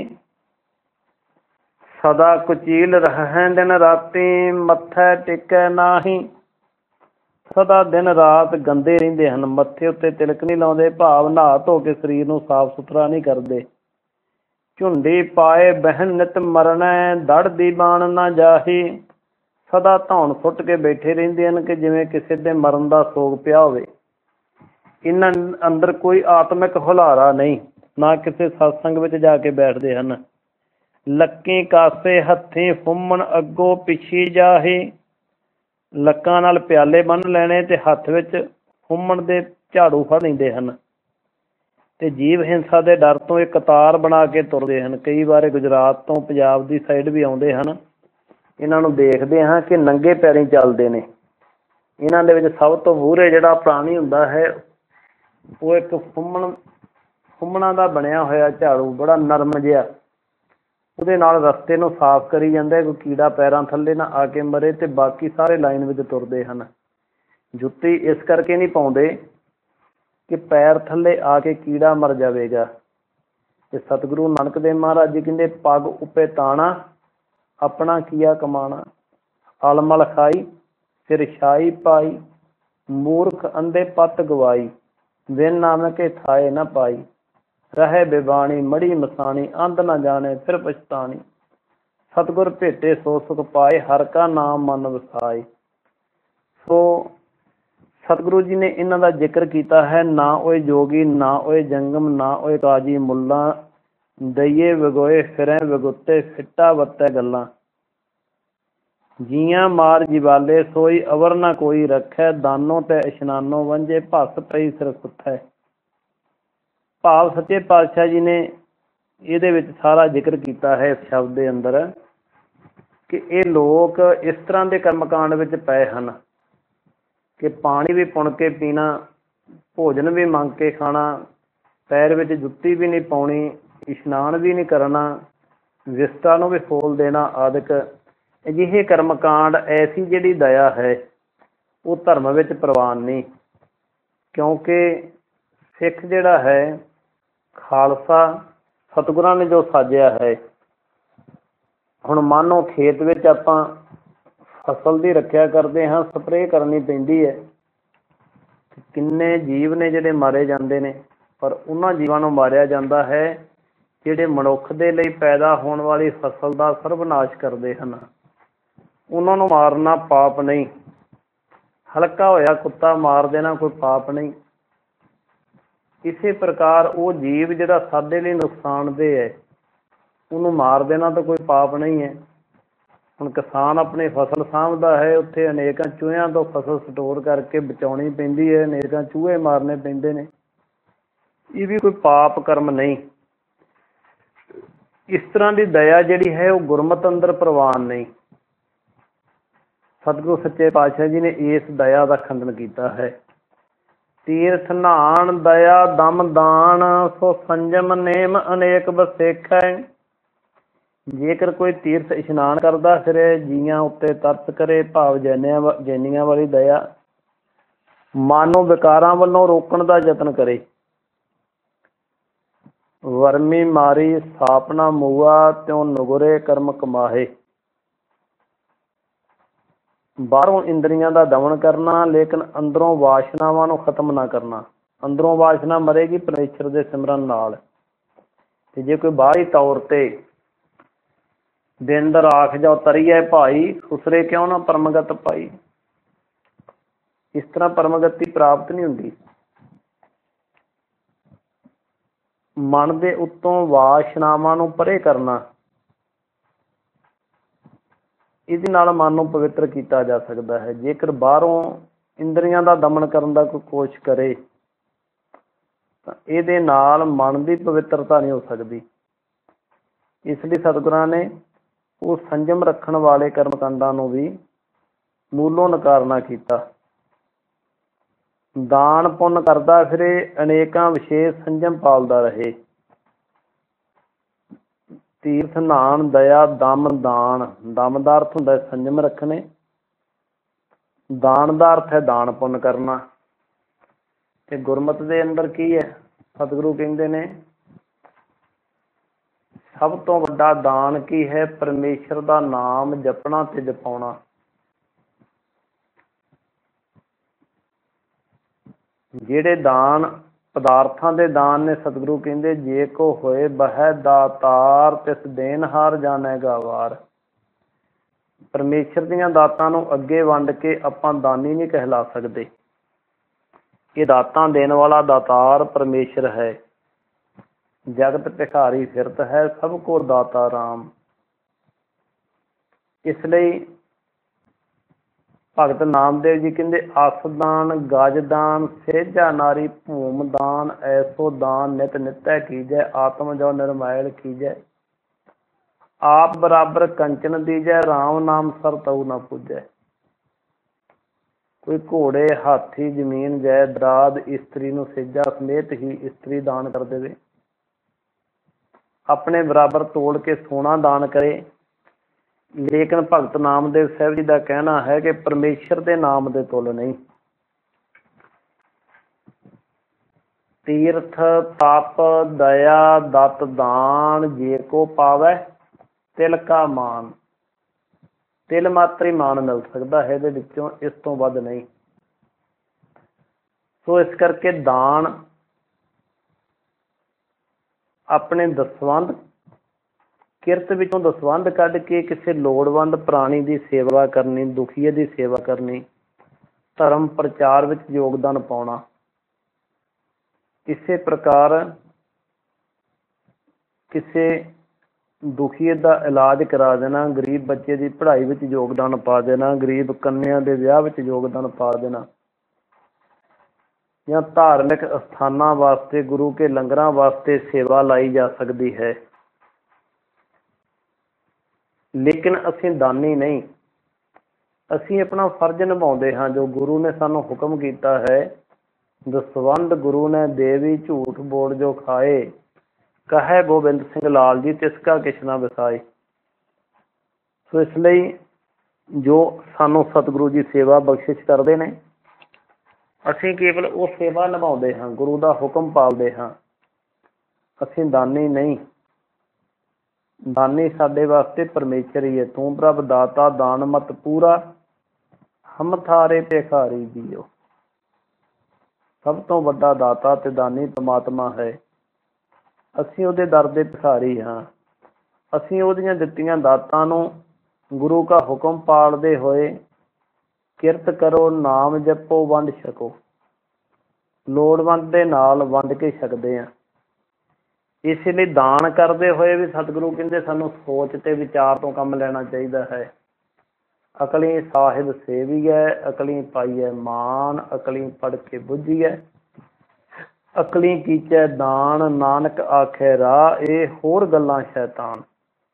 ਸਦਾ ਕੁਚੀਲ ਰਹਿ ਦਿਨ ਰਾਤੀ, ਮੱਥੇ ਟਿਕੈ ਨਾਹੀ। ਸਦਾ ਦਿਨ ਰਾਤ ਗੰਦੇ ਰਹਿੰਦੇ ਹਨ, ਮੱਥੇ ਉੱਤੇ ਤਿਲਕ ਨਹੀਂ ਲਾਉਂਦੇ। ਭਾਵ ਨਹਾ ਧੋ ਕੇ ਸਰੀਰ ਨੂੰ ਸਾਫ਼ ਸੁਥਰਾ ਨਹੀਂ ਕਰਦੇ। ਝੁੰਡੀ ਪਾਏ ਬਹਿਨ ਨਿਤ ਮਰਨੈ, ਦੜ ਦੀ ਬਾਣ ਨਾ ਜਾਹੀ। ਸਦਾ ਧੌਣ ਸੁੱਟ ਕੇ ਬੈਠੇ ਰਹਿੰਦੇ ਹਨ ਕਿ ਜਿਵੇਂ ਕਿਸੇ ਦੇ ਮਰਨ ਦਾ ਸੋਗ ਪਿਆ ਹੋਵੇ। ਇਹਨਾਂ ਅੰਦਰ ਕੋਈ ਆਤਮਿਕ ਹੁਲਾਰਾ ਨਹੀਂ, ਨਾ ਕਿਸੇ ਸਤਸੰਗ ਵਿੱਚ ਜਾ ਕੇ ਬੈਠਦੇ ਹਨ। ਲੱਕੀ ਕਾਸੇ ਹੱਥੀਂ ਫੁੰਮਣ, ਅੱਗੋਂ ਪਿੱਛੀ ਜਾਹੀ। ਲੱਕਾਂ ਨਾਲ ਪਿਆਲੇ ਬੰਨ੍ਹ ਲੈਣੇ ਤੇ ਹੱਥ ਵਿੱਚ ਫੁੰਮਣ ਦੇ ਝਾੜੂ ਫੜ ਲੈਂਦੇ ਹਨ। ਤੇ ਜੀਵ ਹਿੰਸਾ ਦੇ ਡਰ ਤੋਂ ਇਹ ਕਤਾਰ ਬਣਾ ਕੇ ਤੁਰਦੇ ਹਨ। ਕਈ ਵਾਰ ਗੁਜਰਾਤ ਤੋਂ ਪੰਜਾਬ ਦੀ ਸਾਈਡ ਵੀ ਆਉਂਦੇ ਹਨ। ਇਹਨਾਂ ਨੂੰ ਦੇਖਦੇ ਹਾਂ ਕਿ ਨੰਗੇ ਪੈਰੀਂ ਚੱਲਦੇ ਨੇ। ਇਹਨਾਂ ਦੇ ਵਿੱਚ ਸਭ ਤੋਂ ਮੂਹਰੇ ਜਿਹੜਾ ਪ੍ਰਾਣੀ ਹੁੰਦਾ ਹੈ ਉਹ ਇੱਕ ਫੁੰਮਣਾਂ ਦਾ ਬਣਿਆ ਹੋਇਆ ਝਾੜੂ, ਬੜਾ ਨਰਮ ਜਿਹਾ। ਉਹਦੇ ਨਾਲ ਰਸਤੇ ਨੂੰ ਸਾਫ਼ ਕਰੀ ਜਾਂਦਾ, ਕੋਈ ਕੀੜਾ ਪੈਰਾਂ ਥੱਲੇ ਨਾ ਆ ਕੇ ਮਰੇ। ਤੇ ਬਾਕੀ ਸਾਰੇ ਲਾਈਨ ਵਿੱਚ ਤੁਰਦੇ ਹਨ। ਜੁੱਤੀ ਇਸ ਕਰਕੇ ਨਹੀਂ ਪਾਉਂਦੇ ਕਿ ਪੈਰ ਥੱਲੇ ਆ ਕੇ ਕੀੜਾ ਮਰ ਜਾਵੇਗਾ। ਤੇ ਸਤਿਗੁਰੂ ਨਾਨਕ ਦੇਵ ਮਹਾਰਾਜ ਜੀ ਕਹਿੰਦੇ ਪੱਗ ਉੱਪੇ ਤਾਣਾ, ਆਪਣਾ ਕੀਆ ਕਮਾਣਾ। ਅਲਮਲ ਖਾਈ ਸਿਰ ਛਾਈ ਪਾਈ, ਮੂਰਖ ਅੰਧੇ ਪੱਤ ਗਵਾਈ। ਬਿਨ ਨਾਨਕੇ ਥਾਏ ਨਾ ਪਾਈ, ਰਹੇ ਬੇਬਾਣੀ ਮੜੀ ਮਸਾਣੀ। ਅੰਧ ਨਾ ਜਾਣੇ ਫਿਰ ਪਛਤਾਣੀ, ਸਤਿਗੁਰ ਭੇਟੇ ਸੋ ਸੁਖ ਪਾਏ। ਹਰ ਕਾ ਨਾਮ ਮਨ ਵਸਾਏ। ਸੋ ਸਤਿਗੁਰੂ ਜੀ ਨੇ ਇਹਨਾਂ ਦਾ ਜ਼ਿਕਰ ਕੀਤਾ ਹੈ। ਨਾ ਓਏ ਜੋਗੀ, ਨਾ ਓਏ ਜੰਗਮ, ਨਾ ਓਏ ਕਾਜੀ ਮੁੱਲਾ, ਦਈਏ ਵਗੋਏ ਫਿਰੈ ਵਗੁੱਤੇ, ਫਿੱਟਾ ਵੱਤੈ ਗੱਲਾਂ। ਜੀਆਂ ਮਾਰ ਜਿਵਾਲੇ, ਸੋਈ ਅਵਰ ਨਾ ਕੋਈ ਰੱਖੈ, ਦਾਨੋ ਤੇ ਇਸ਼ਨਾਨੋ ਵੰਝੇ, ਭਸ ਪਈ ਸਿਰ ਸੁੱਥੈ। ਭਾਵ ਸੱਚੇ ਪਾਤਸ਼ਾਹ ਜੀ ਨੇ ਇਹਦੇ ਵਿੱਚ ਸਾਰਾ ਜ਼ਿਕਰ ਕੀਤਾ ਹੈ ਇਸ ਸ਼ਬਦ ਦੇ ਅੰਦਰ ਕਿ ਇਹ ਲੋਕ ਇਸ ਤਰ੍ਹਾਂ ਦੇ ਕਰਮਕਾਂਡ ਵਿੱਚ ਪਏ ਹਨ ਕਿ ਪਾਣੀ ਵੀ ਪੁਣ ਕੇ ਪੀਣਾ, ਭੋਜਨ ਵੀ ਮੰਗ ਕੇ ਖਾਣਾ, ਪੈਰ ਵਿੱਚ ਜੁੱਤੀ ਵੀ ਨਹੀਂ ਪਾਉਣੀ, ਇਸ਼ਨਾਨ ਵੀ ਨਹੀਂ ਕਰਨਾ, ਵਿਸਟਾ ਨੂੰ ਵੀ ਫੋਲ ਦੇਣਾ ਆਦਿਕ ਅਜਿਹੇ ਕਰਮਕਾਂਡ। ਐਸੀ ਜਿਹੜੀ ਦਇਆ ਹੈ ਉਹ ਧਰਮ ਵਿੱਚ ਪ੍ਰਵਾਨ ਨਹੀਂ, ਕਿਉਂਕਿ ਸਿੱਖ ਜਿਹੜਾ ਹੈ ਖਾਲਸਾ ਸਤਿਗੁਰਾਂ ਨੇ ਜੋ ਸਾਜਿਆ ਹੈ। ਹੁਣ ਮੰਨ ਖੇਤ ਵਿੱਚ ਆਪਾਂ ਫਸਲ ਦੀ ਰੱਖਿਆ ਕਰਦੇ ਹਾਂ, ਸਪਰੇਅ ਕਰਨੀ ਪੈਂਦੀ ਹੈ, ਕਿੰਨੇ ਜੀਵ ਨੇ ਜਿਹੜੇ ਮਾਰੇ ਜਾਂਦੇ ਨੇ, ਪਰ ਉਹਨਾਂ ਜੀਵਾਂ ਨੂੰ ਮਾਰਿਆ ਜਾਂਦਾ ਹੈ ਜਿਹੜੇ ਮਨੁੱਖ ਦੇ ਲਈ ਪੈਦਾ ਹੋਣ ਵਾਲੀ ਫਸਲ ਦਾ ਸਰਬਨਾਸ਼ ਕਰਦੇ ਹਨ। ਉਹਨਾਂ ਨੂੰ ਮਾਰਨਾ ਪਾਪ ਨਹੀਂ, ਹਲਕਾ ਹੋਇਆ ਕੁੱਤਾ ਮਾਰ ਦੇਣਾ ਕੋਈ ਪਾਪ ਨਹੀਂ। ਇਸੇ ਪ੍ਰਕਾਰ ਉਹ ਜੀਵ ਜਿਹੜਾ ਸਾਡੇ ਲਈ ਨੁਕਸਾਨਦੇਹ ਹੈ ਉਹਨੂੰ ਮਾਰ ਦੇਣਾ ਤਾਂ ਕੋਈ ਪਾਪ ਨਹੀਂ ਹੈ। ਹੁਣ ਕਿਸਾਨ ਆਪਣੀ ਫਸਲ ਸਾਂਭਦਾ ਹੈ, ਉੱਥੇ ਅਨੇਕਾਂ ਚੂਹਿਆਂ ਤੋਂ ਫਸਲ ਸਟੋਰ ਕਰਕੇ ਬਚਾਉਣੀ ਪੈਂਦੀ ਹੈ, ਅਨੇਕਾਂ ਚੂਹੇ ਮਾਰਨੇ ਪੈਂਦੇ ਨੇ, ਇਹ ਵੀ ਕੋਈ ਪਾਪ ਕਰਮ ਨਹੀਂ। ਇਸ ਤਰ੍ਹਾਂ ਦੀ ਦਇਆ ਜਿਹੜੀ ਹੈ ਉਹ ਗੁਰਮਤਿ ਅੰਦਰ ਪ੍ਰਵਾਨ ਨਹੀਂ। ਸਤਿਗੁਰੂ ਸੱਚੇ ਪਾਤਸ਼ਾਹ ਜੀ ਨੇ ਇਸ ਦਇਆ ਦਾ ਖੰਡਨ ਕੀਤਾ ਹੈ। ਤੀਰਥ ਨਾਨ ਦਇਆ ਦਮ ਦਾਨ, ਸੋ ਸੰਜਮ ਨੇਮ ਅਨੇਕ ਬਸੇਖੈ। ਜੇਕਰ ਕੋਈ ਤੀਰਥ ਇਸ਼ਨਾਨ ਕਰਦਾ ਫਿਰੇ, ਜੀਆਂ ਉੱਤੇ ਤਰਸ ਕਰੇ, ਭਾਵ ਜੈਨੀਆਂ ਵਾਲੀ ਦਇਆ, ਮਨ ਨੂੰ ਵਿਕਾਰਾਂ ਵੱਲੋਂ ਰੋਕਣ ਦਾ ਯਤਨ ਕਰੇ, ਵਰਮੀ ਮਾਰੀ ਸਾਪਨਾ ਮੂਆ, ਤਿਉ ਨੁਗਰੇ ਕਰਮ ਕਮਾਹੇ। ਬਾਹਰੋਂ ਇੰਦਰੀਆਂ ਦਾ ਦਮਨ ਕਰਨਾ, ਲੇਕਿਨ ਅੰਦਰੋਂ ਵਾਸ਼ਨਾਵਾਂ ਨੂੰ ਖਤਮ ਨਾ ਕਰਨਾ। ਅੰਦਰੋਂ ਵਾਸ਼ਨਾ ਮਰੇਗੀ ਪਰਮੇਸ਼ਰ ਦੇ ਸਿਮਰਨ ਨਾਲ। ਤੇ ਜੇ ਕੋਈ ਬਾਹਰੀ ਤੌਰ ਤੇ ਦਿਨ ਰਾਖ ਜਾ ਤਰੀਏ ਭਾਈ, ਖੁਸਰੇ ਕਿਉਂ ਨਾ ਪਰਮਗਤ ਪਾਈ, ਇਸ ਤਰ੍ਹਾਂ ਪਰਮਗਤੀ ਪ੍ਰਾਪਤ ਨਹੀਂ ਹੁੰਦੀ। ਮਨ ਦੇ ਉੱਤੋਂ ਵਾਸ਼ਨਾਵਾਂ ਨੂੰ ਪਰੇ ਕਰਨਾ, ਇਹਦੇ ਨਾਲ ਮਨ ਨੂੰ ਪਵਿੱਤਰ ਕੀਤਾ ਜਾ ਸਕਦਾ ਹੈ। ਜੇਕਰ ਬਾਹਰੋਂ ਇੰਦਰੀਆਂ ਦਾ ਦਮਨ ਕਰਨ ਦਾ ਕੋਈ ਕੋਸ਼ਿਸ਼ ਕਰੇ ਤਾਂ ਇਹਦੇ ਨਾਲ ਮਨ ਦੀ ਪਵਿੱਤਰਤਾ ਨਹੀਂ ਹੋ ਸਕਦੀ। ਇਸ ਲਈ ਸਤਿਗੁਰਾਂ ਨੇ ਉਹ ਸੰਜਮ ਰੱਖਣ ਵਾਲੇ ਕਰਮਕਾਂਡਾਂ ਨੂੰ ਵੀ ਮੂਲੋਂ ਨਕਾਰਨਾ ਕੀਤਾ। ਦਾਨ ਪੁੰਨ ਕਰਦਾ ਫਿਰੇ, ਅਨੇਕਾਂ ਵਿਸ਼ੇਸ਼ ਸੰਜਮ ਪਾਲਦਾ ਰਹੇ। ਤੀਰਥ ਨਾਨ ਦਇਆ ਦਮ ਦਾਨ, ਦਮ ਦਾ ਅਰਥ ਹੁੰਦਾ ਸੰਜਮ ਰੱਖਣੇ, ਦਾਨ ਦਾ ਅਰਥ ਹੈ ਦਾਨ ਪੁੰਨ ਕਰਨਾ। ਤੇ ਗੁਰਮਤਿ ਦੇ ਅੰਦਰ ਕੀ ਹੈ? ਸਤਿਗੁਰੂ ਕਹਿੰਦੇ ਨੇ ਸਭ ਤੋਂ ਵੱਡਾ ਦਾਨ ਕੀ ਹੈ? ਪਰਮੇਸ਼ਰ ਦਾ ਨਾਮ ਜਪਣਾ ਤੇ ਜਪਾਉਣਾ। ਜਿਹੜੇ ਦਾਨ ਪਦਾਰਥਾਂ ਦੇ ਦਾਨ ਨੇ, ਸਤਿਗੁਰੂ ਕਹਿੰਦੇ ਜੇ ਕੋ ਹੋਏ ਬਹਿ ਦਾਤਾਰ, ਤਿਸ ਦੇਨਹਾਰ ਜਾਣੇਗਾ ਵਾਰ। ਪਰਮੇਸ਼ਰ ਦੀਆਂ ਦਾਤਾਂ ਨੂੰ ਅੱਗੇ ਵੰਡ ਕੇ ਆਪਾਂ ਦਾਨੀ ਨਹੀਂ ਕਹਿਲਾ ਸਕਦੇ। ਇਹ ਦਾਤਾਂ ਦੇਣ ਵਾਲਾ ਦਾਤਾਰ ਪਰਮੇਸ਼ਰ ਹੈ। ਜਗਤ ਭਿਖਾਰੀ ਫਿਰਤ ਹੈ, ਸਭ ਕੋ ਦਾਤਾ ਰਾਮ। ਇਸ ਲਈ ਭਗਤ ਨਾਮਦੇਵ ਜੀ ਕਹਿੰਦੇ ਅਸ ਦਾਨ, ਗਜ ਦਾਨ, ਸੇਜਾ ਨਾਰੀ, ਭੂਮ ਦਾਨ, ਐਸੋ ਦਾਨ ਨਿਤ ਨਿਤੈ ਕੀਜੈ, ਆਤਮ ਜੋ ਨਿਰਮੈਲ ਕੀਜੈ। ਆਪ ਬਰਾਬਰ ਕੰਚਨ ਦੀਜੈ, ਰਾਮ ਨਾਮ ਸਰ ਤਉ ਨਾ ਪੂਜੈ। ਕੋਈ ਘੋੜੇ, ਹਾਥੀ, ਜ਼ਮੀਨ ਜਾਇਦਾਦ ਇਸਤਰੀ ਨੂੰ ਸੇਜਾ ਸਮੇਤ ਹੀ ਇਸਤਰੀ ਦਾਨ ਕਰ ਦੇਵੇ, ਆਪਣੇ ਬਰਾਬਰ ਤੋੜ ਕੇ ਸੋਨਾ ਦਾਨ ਕਰੇ। ਲੇਕਿਨ ਭਗਤ ਨਾਮਦੇਵ ਸਾਹਿਬ ਜੀ ਦਾ ਕਹਿਣਾ ਹੈ ਕਿ ਪਰਮੇਸ਼ਰ ਦੇ ਨਾਮ ਦੇ ਤੁੱਲ ਨਹੀਂ। ਤੀਰਥ ਤਪ ਦਇਆ ਦਤ ਦਾਨ, ਜੇ ਕੋ ਪਾਵੈ ਤਿਲ ਕਾ ਮਾਨ। ਤਿਲ ਮਾਤਰ ਹੀ ਮਾਨ ਮਿਲ ਸਕਦਾ ਹੈ ਇਹਦੇ ਵਿੱਚੋਂ, ਇਸ ਤੋਂ ਵੱਧ ਨਹੀਂ। ਸੋ ਇਸ ਕਰਕੇ ਦਾਨ ਆਪਣੇ ਦਸਵੰਧ ਕਿਰਤ ਵਿੱਚੋਂ ਦਸਵੰਧ ਕੱਢ ਕੇ ਕਿਸੇ ਲੋੜਵੰਦ ਪ੍ਰਾਣੀ ਦੀ ਸੇਵਾ ਕਰਨੀ, ਦੁਖੀਏ ਦੀ ਸੇਵਾ ਕਰਨੀ, ਧਰਮ ਪ੍ਰਚਾਰ ਵਿੱਚ ਯੋਗਦਾਨ ਪਾਉਣਾ। ਇਸੇ ਪ੍ਰਕਾਰ ਕਿਸੇ ਦੁਖੀ ਦਾ ਇਲਾਜ ਕਰਾ ਦੇਣਾ, ਗਰੀਬ ਬੱਚੇ ਦੀ ਪੜ੍ਹਾਈ ਵਿੱਚ ਯੋਗਦਾਨ ਪਾ ਦੇਣਾ, ਗਰੀਬ ਕੰਨਿਆ ਦੇ ਵਿਆਹ ਵਿੱਚ ਯੋਗਦਾਨ ਪਾ ਦੇਣਾ, ਜਾਂ ਧਾਰਮਿਕ ਅਸਥਾਨਾਂ ਵਾਸਤੇ, ਗੁਰੂ ਕੇ ਲੰਗਰਾਂ ਵਾਸਤੇ ਸੇਵਾ ਲਾਈ ਜਾ ਸਕਦੀ ਹੈ। ਲੇਕਿਨ ਅਸੀਂ ਦਾਨੀ ਨਹੀਂ। ਅਸੀਂ ਆਪਣਾ ਫਰਜ਼ ਨਿਭਾਉਂਦੇ ਹਾਂ ਜੋ ਗੁਰੂ ਨੇ ਸਾਨੂੰ ਹੁਕਮ ਕੀਤਾ ਹੈ। ਦਸਵੰਧ ਗੁਰੂ ਨੇ ਦੇਵੀ, ਝੂਠ ਬੋਲ ਜੋ ਖਾਏ, ਕਹੈ ਗੋਬਿੰਦ ਸਿੰਘ ਲਾਲ ਜੀ, ਤਿਸ ਕਾ ਕਿਛ ਨਾ ਵਿਸਾਏ। ਸੋ ਇਸ ਲਈ ਜੋ ਸਾਨੂੰ ਸਤਿਗੁਰੂ ਜੀ ਸੇਵਾ ਬਖਸ਼ਿਸ਼ ਕਰਦੇ ਨੇ, ਅਸੀਂ ਕੇਵਲ ਉਹ ਸੇਵਾ ਨਿਭਾਉਂਦੇ ਹਾਂ, ਗੁਰੂ ਦਾ ਹੁਕਮ ਪਾਲਦੇ ਹਾਂ। ਅਸੀਂ ਦਾਨੀ ਨਹੀਂ। ਦਾਨੀ ਸਾਡੇ ਵਾਸਤੇ ਪਰਮੇਸ਼ਰ ਹੀ ਹੈ। ਤੂੰ ਪ੍ਰਭ ਦਾਤਾ ਦਾਨ ਮਤ ਪੂਰਾ, ਹਮ ਥਾਰੇ ਭਿਖਾਰੀ ਜੀਓ। ਸਭ ਤੋਂ ਵੱਡਾ ਦਾਤਾ ਤੇ ਦਾਨੀ ਪਰਮਾਤਮਾ ਹੈ। ਅਸੀਂ ਉਹਦੇ ਦਰ ਦੇ ਭਿਖਾਰੀ ਹਾਂ। ਅਸੀਂ ਉਹਦੀਆਂ ਦਿੱਤੀਆਂ ਦਾਤਾਂ ਨੂੰ ਗੁਰੂ ਕਾ ਹੁਕਮ ਪਾਲਦੇ ਹੋਏ ਕਿਰਤ ਕਰੋ, ਨਾਮ ਜਪੋ, ਵੰਡ ਛਕੋ। ਲੋੜਵੰਦ ਦੇ ਨਾਲ ਵੰਡ ਕੇ ਛਕਦੇ ਹਾਂ। ਇਸ ਲਈ ਦਾਨ ਕਰਦੇ ਹੋਏ ਵੀ ਸਤਿਗੁਰੂ ਕਹਿੰਦੇ ਸਾਨੂੰ ਸੋਚ ਤੇ ਵਿਚਾਰ ਤੋਂ ਕੰਮ ਲੈਣਾ ਚਾਹੀਦਾ ਹੈ। ਅਕਲੀ ਸਾਹਿਬ ਸੇਵੀਐ, ਅਕਲੀ ਪਾਈਐ ਮਾਨ, ਅਕਲੀ ਪੜ੍ਹ ਕੇ ਬੁੱਝੀਐ, ਅਕਲੀ ਕੀਚੈ ਦਾਨ, ਨਾਨਕ ਆਖੇ ਰਾਹ, ਇਹ ਹੋਰ ਗੱਲਾਂ ਸ਼ੈਤਾਨ।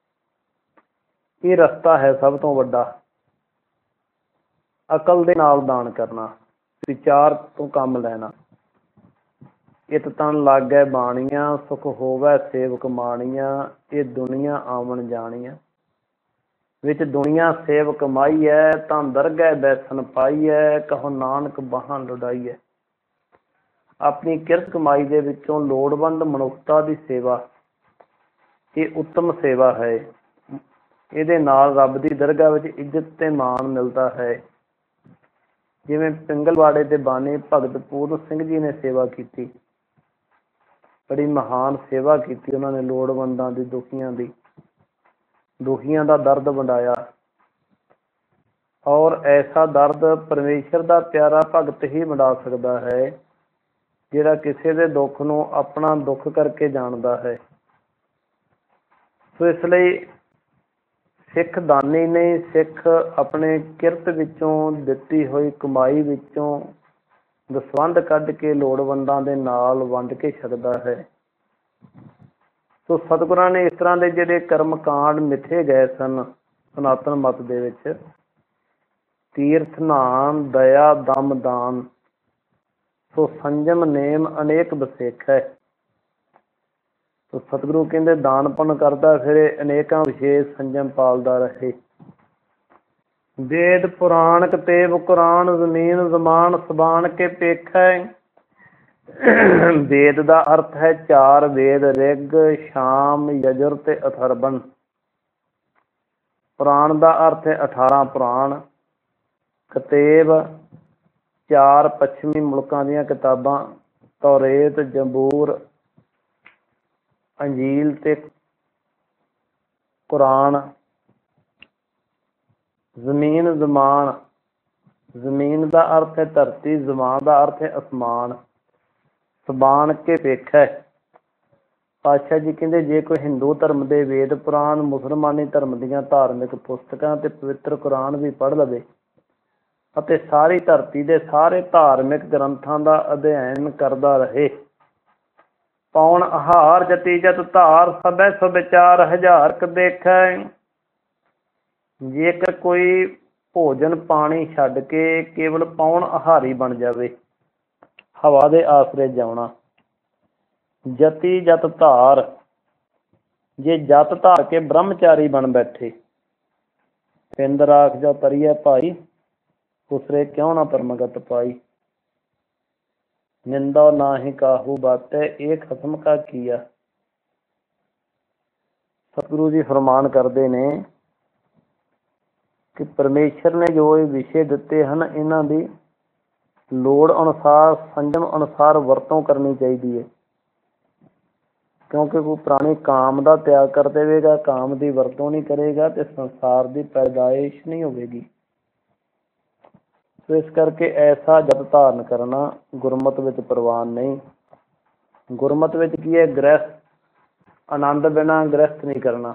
ਇਹ ਰਸਤਾ ਹੈ ਸਭ ਤੋਂ ਵੱਡਾ, ਅਕਲ ਦੇ ਨਾਲ ਦਾਨ ਕਰਨਾ, ਵਿਚਾਰ ਤੋਂ ਕੰਮ ਲੈਣਾ। ਇਤ ਤਨ ਲਾਗੈ ਬਾਣੀਆਂ, ਸੁਖ ਹੋਵੈ ਸੇਵਕ ਮਾਣੀਆਂ, ਇਹ ਦੁਨੀਆ ਆਵਣ ਜਾਣੀਆਂ। ਵਿੱਚ ਦੁਨੀਆ ਸੇਵ ਕਮਾਈਐ, ਤਾਂ ਦਰਗਹਿ ਬੈਸਣ ਪਾਈਐ, ਕਹੋ ਨਾਨਕ ਬਾਹਾਂ ਲੁਡਾਈਐ। ਆਪਣੀ ਕਿਰਤ ਕਮਾਈ ਦੇ ਵਿੱਚੋਂ ਲੋੜਵੰਦ ਮਨੁੱਖਤਾ ਦੀ ਸੇਵਾ, ਇਹ ਉੱਤਮ ਸੇਵਾ ਹੈ। ਇਹਦੇ ਨਾਲ ਰੱਬ ਦੀ ਦਰਗਾਹ ਵਿੱਚ ਇੱਜ਼ਤ ਤੇ ਮਾਣ ਮਿਲਦਾ ਹੈ। ਜਿਵੇਂ ਪਿੰਗਲਵਾੜੇ ਦੇ ਬਾਨੀ ਭਗਤ ਪੂਰਨ ਸਿੰਘ ਜੀ ਨੇ ਸੇਵਾ ਕੀਤੀ, ਬੜੀ ਮਹਾਨ ਸੇਵਾ ਕੀਤੀ ਉਹਨਾਂ ਨੇ। ਲੋੜਵੰਦਾਂ ਦੀ, ਦੁਖੀਆਂ ਦੀ, ਦੁਖੀਆਂ ਦਾ ਦਰਦ ਵੰਡਾਇਆ। ਔਰ ਐਸਾ ਦਰਦ ਪਰਮੇਸ਼ਰ ਦਾ ਪਿਆਰਾ ਭਗਤ ਹੀ ਵੰਡਾ ਸਕਦਾ ਹੈ, ਜਿਹੜਾ ਕਿਸੇ ਦੇ ਦੁੱਖ ਨੂੰ ਆਪਣਾ ਦੁੱਖ ਕਰਕੇ ਜਾਣਦਾ ਹੈ। ਸੋ ਇਸ ਲਈ ਸਿੱਖ ਦਾਨੀ ਨਹੀਂ, ਸਿੱਖ ਆਪਣੇ ਕਿਰਤ ਵਿੱਚੋਂ ਦਿੱਤੀ ਹੋਈ ਕਮਾਈ ਵਿੱਚੋਂ ਦਸਵੰਧ ਕੱਢ ਕੇ ਲੋੜਵੰਦਾਂ ਦੇ ਨਾਲ ਵੰਡ ਕੇ ਛਕਦਾ ਹੈ। ਸੋ ਸਤਿਗੁਰਾਂ ਨੇ ਇਸ ਤਰ੍ਹਾਂ ਦੇ ਜਿਹੜੇ ਕਰਮ ਕਾਂਡ ਮਿਥੇ ਗਏ ਸਨ ਸਨਾਤਨ ਮਤ ਦੇ ਵਿੱਚ, ਤੀਰਥ ਨਾਮ, ਦਇਆ, ਦਮ ਦਾਨ, ਸੋ ਸੰਜਮ ਨੇਮ ਅਨੇਕ ਬਸੇਖ ਹੈ। ਸੋ ਸਤਿਗੁਰੂ ਕਹਿੰਦੇ ਦਾਨ ਪੁੰਨ ਕਰਦਾ ਫਿਰੇ, ਅਨੇਕਾਂ ਵਿਸ਼ੇਸ਼ ਸੰਜਮ ਪਾਲਦਾ ਰਹੇ। ਵੇਦ ਪੁਰਾਣ ਕਤੇਬ ਕੁਰਾਨ, ਜ਼ਮੀਨ ਜ਼ਮਾਨ ਸਬਾਨ ਕੇ ਪੇਖੈ। ਵੇਦ ਦਾ ਅਰਥ ਹੈ ਚਾਰ ਵੇਦ, ਰਿਗ, ਸ਼ਾਮ, ਯਜੁਰ ਤੇ ਅਥਰਵਣ। ਪੁਰਾਣ ਦਾ ਅਰਥ ਹੈ 18 ਪੁਰਾਣ। ਕਤੇਬ ਚਾਰ ਪੱਛਮੀ ਮੁਲਕਾਂ ਦੀਆਂ ਕਿਤਾਬਾਂ, ਤੌਰੇਤ, ਜ਼ਬੂਰ, ਅੰਜੀਲ ਤੇ ਕੁਰਾਨ। ਜ਼ਮੀਨ ਜ਼ਮਾਨ, ਜ਼ਮੀਨ ਦਾ ਅਰਥ ਹੈ ਧਰਤੀ, ਜ਼ਮਾਨ ਦਾ ਅਰਥ ਹੈ ਅਸਮਾਨ। ਸਬਾਨ ਕੇ ਵੇਖੈ। ਪਾਤਸ਼ਾਹ ਜੀ ਕਹਿੰਦੇ ਜੇ ਕੋਈ ਹਿੰਦੂ ਧਰਮ ਦੇ ਵੇਦ ਪੁਰਾਣ, ਮੁਸਲਮਾਨੀ ਧਰਮ ਦੀਆਂ ਧਾਰਮਿਕ ਪੁਸਤਕਾਂ ਤੇ ਪਵਿੱਤਰ ਕੁਰਾਨ ਵੀ ਪੜ੍ਹ ਲਵੇ ਅਤੇ ਸਾਰੀ ਧਰਤੀ ਦੇ ਸਾਰੇ ਧਾਰਮਿਕ ਗ੍ਰੰਥਾਂ ਦਾ ਅਧਿਐਨ ਕਰਦਾ ਰਹੇ, ਪੌਣ ਆਹਾਰ ਜਤੀ ਜਤ ਧਾਰ, ਸਭੈ ਸੋ ਵਿਚਾਰ ਹਜ਼ਾਰ ਕ ਦੇਖੈ। ਜੇਕਰ ਕੋਈ ਭੋਜਨ ਪਾਣੀ ਛੱਡ ਕੇ ਕੇਵਲ ਪੌਣ ਆਹਾਰੀ ਬਣ ਜਾਵੇ, ਹਵਾ ਦੇ ਆਸਰੇ ਜਾਉਣਾ। ਜਤੀ ਜਤ ਧਾਰ, ਜੇ ਜਤ ਧਾਰ ਕੇ ਬ੍ਰਹਮਚਾਰੀ ਬਣ ਬੈਠੇ। ਪਿੰਡ ਰਾਖ ਜਾ ਤਰੀਐ ਭਾਈ, ਖੁਸਰੇ ਕਿਉਂ ਨਾ ਪਰਮਗਤ ਪਾਈ। ਨਿੰਦਾ ਨਾਹੀ ਕਾਹੂ ਬਾਤੈ, ਇਹ ਖਸਮ ਕਾ ਕੀਆ। ਸਤਿਗੁਰੂ ਜੀ ਫਰਮਾਨ ਕਰਦੇ ਨੇ ਕਿ ਪਰਮੇਸ਼ਰ ਨੇ ਜੋ ਇਹ ਵਿਸ਼ੇ ਦਿੱਤੇ ਹਨ, ਇਹਨਾਂ ਦੀ ਲੋੜ ਅਨੁਸਾਰ, ਸੰਜਮ ਅਨੁਸਾਰ ਵਰਤੋਂ ਕਰਨੀ ਚਾਹੀਦੀ ਹੈ। ਕਿਉਂਕਿ ਕੋਈ ਪ੍ਰਾਣੀ ਕਾਮ ਦਾ ਤਿਆਗ ਕਰ ਦੇਵੇਗਾ, ਕਾਮ ਦੀ ਵਰਤੋਂ ਨਹੀਂ ਕਰੇਗਾ ਤੇ ਸੰਸਾਰ ਦੀ ਪੈਦਾਇਸ਼ ਨਹੀਂ ਹੋਵੇਗੀ। ਸੋ ਇਸ ਕਰਕੇ ਐਸਾ ਜਪ ਧਾਰਨ ਕਰਨਾ ਗੁਰਮਤਿ ਵਿੱਚ ਪ੍ਰਵਾਨ ਨਹੀਂ। ਗੁਰਮਤਿ ਵਿੱਚ ਕੀ ਹੈ? ਗ੍ਰਹਿਸਥ ਆਨੰਦ ਬਿਨਾਂ ਗ੍ਰਹਿਸਥ ਨਹੀਂ ਕਰਨਾ।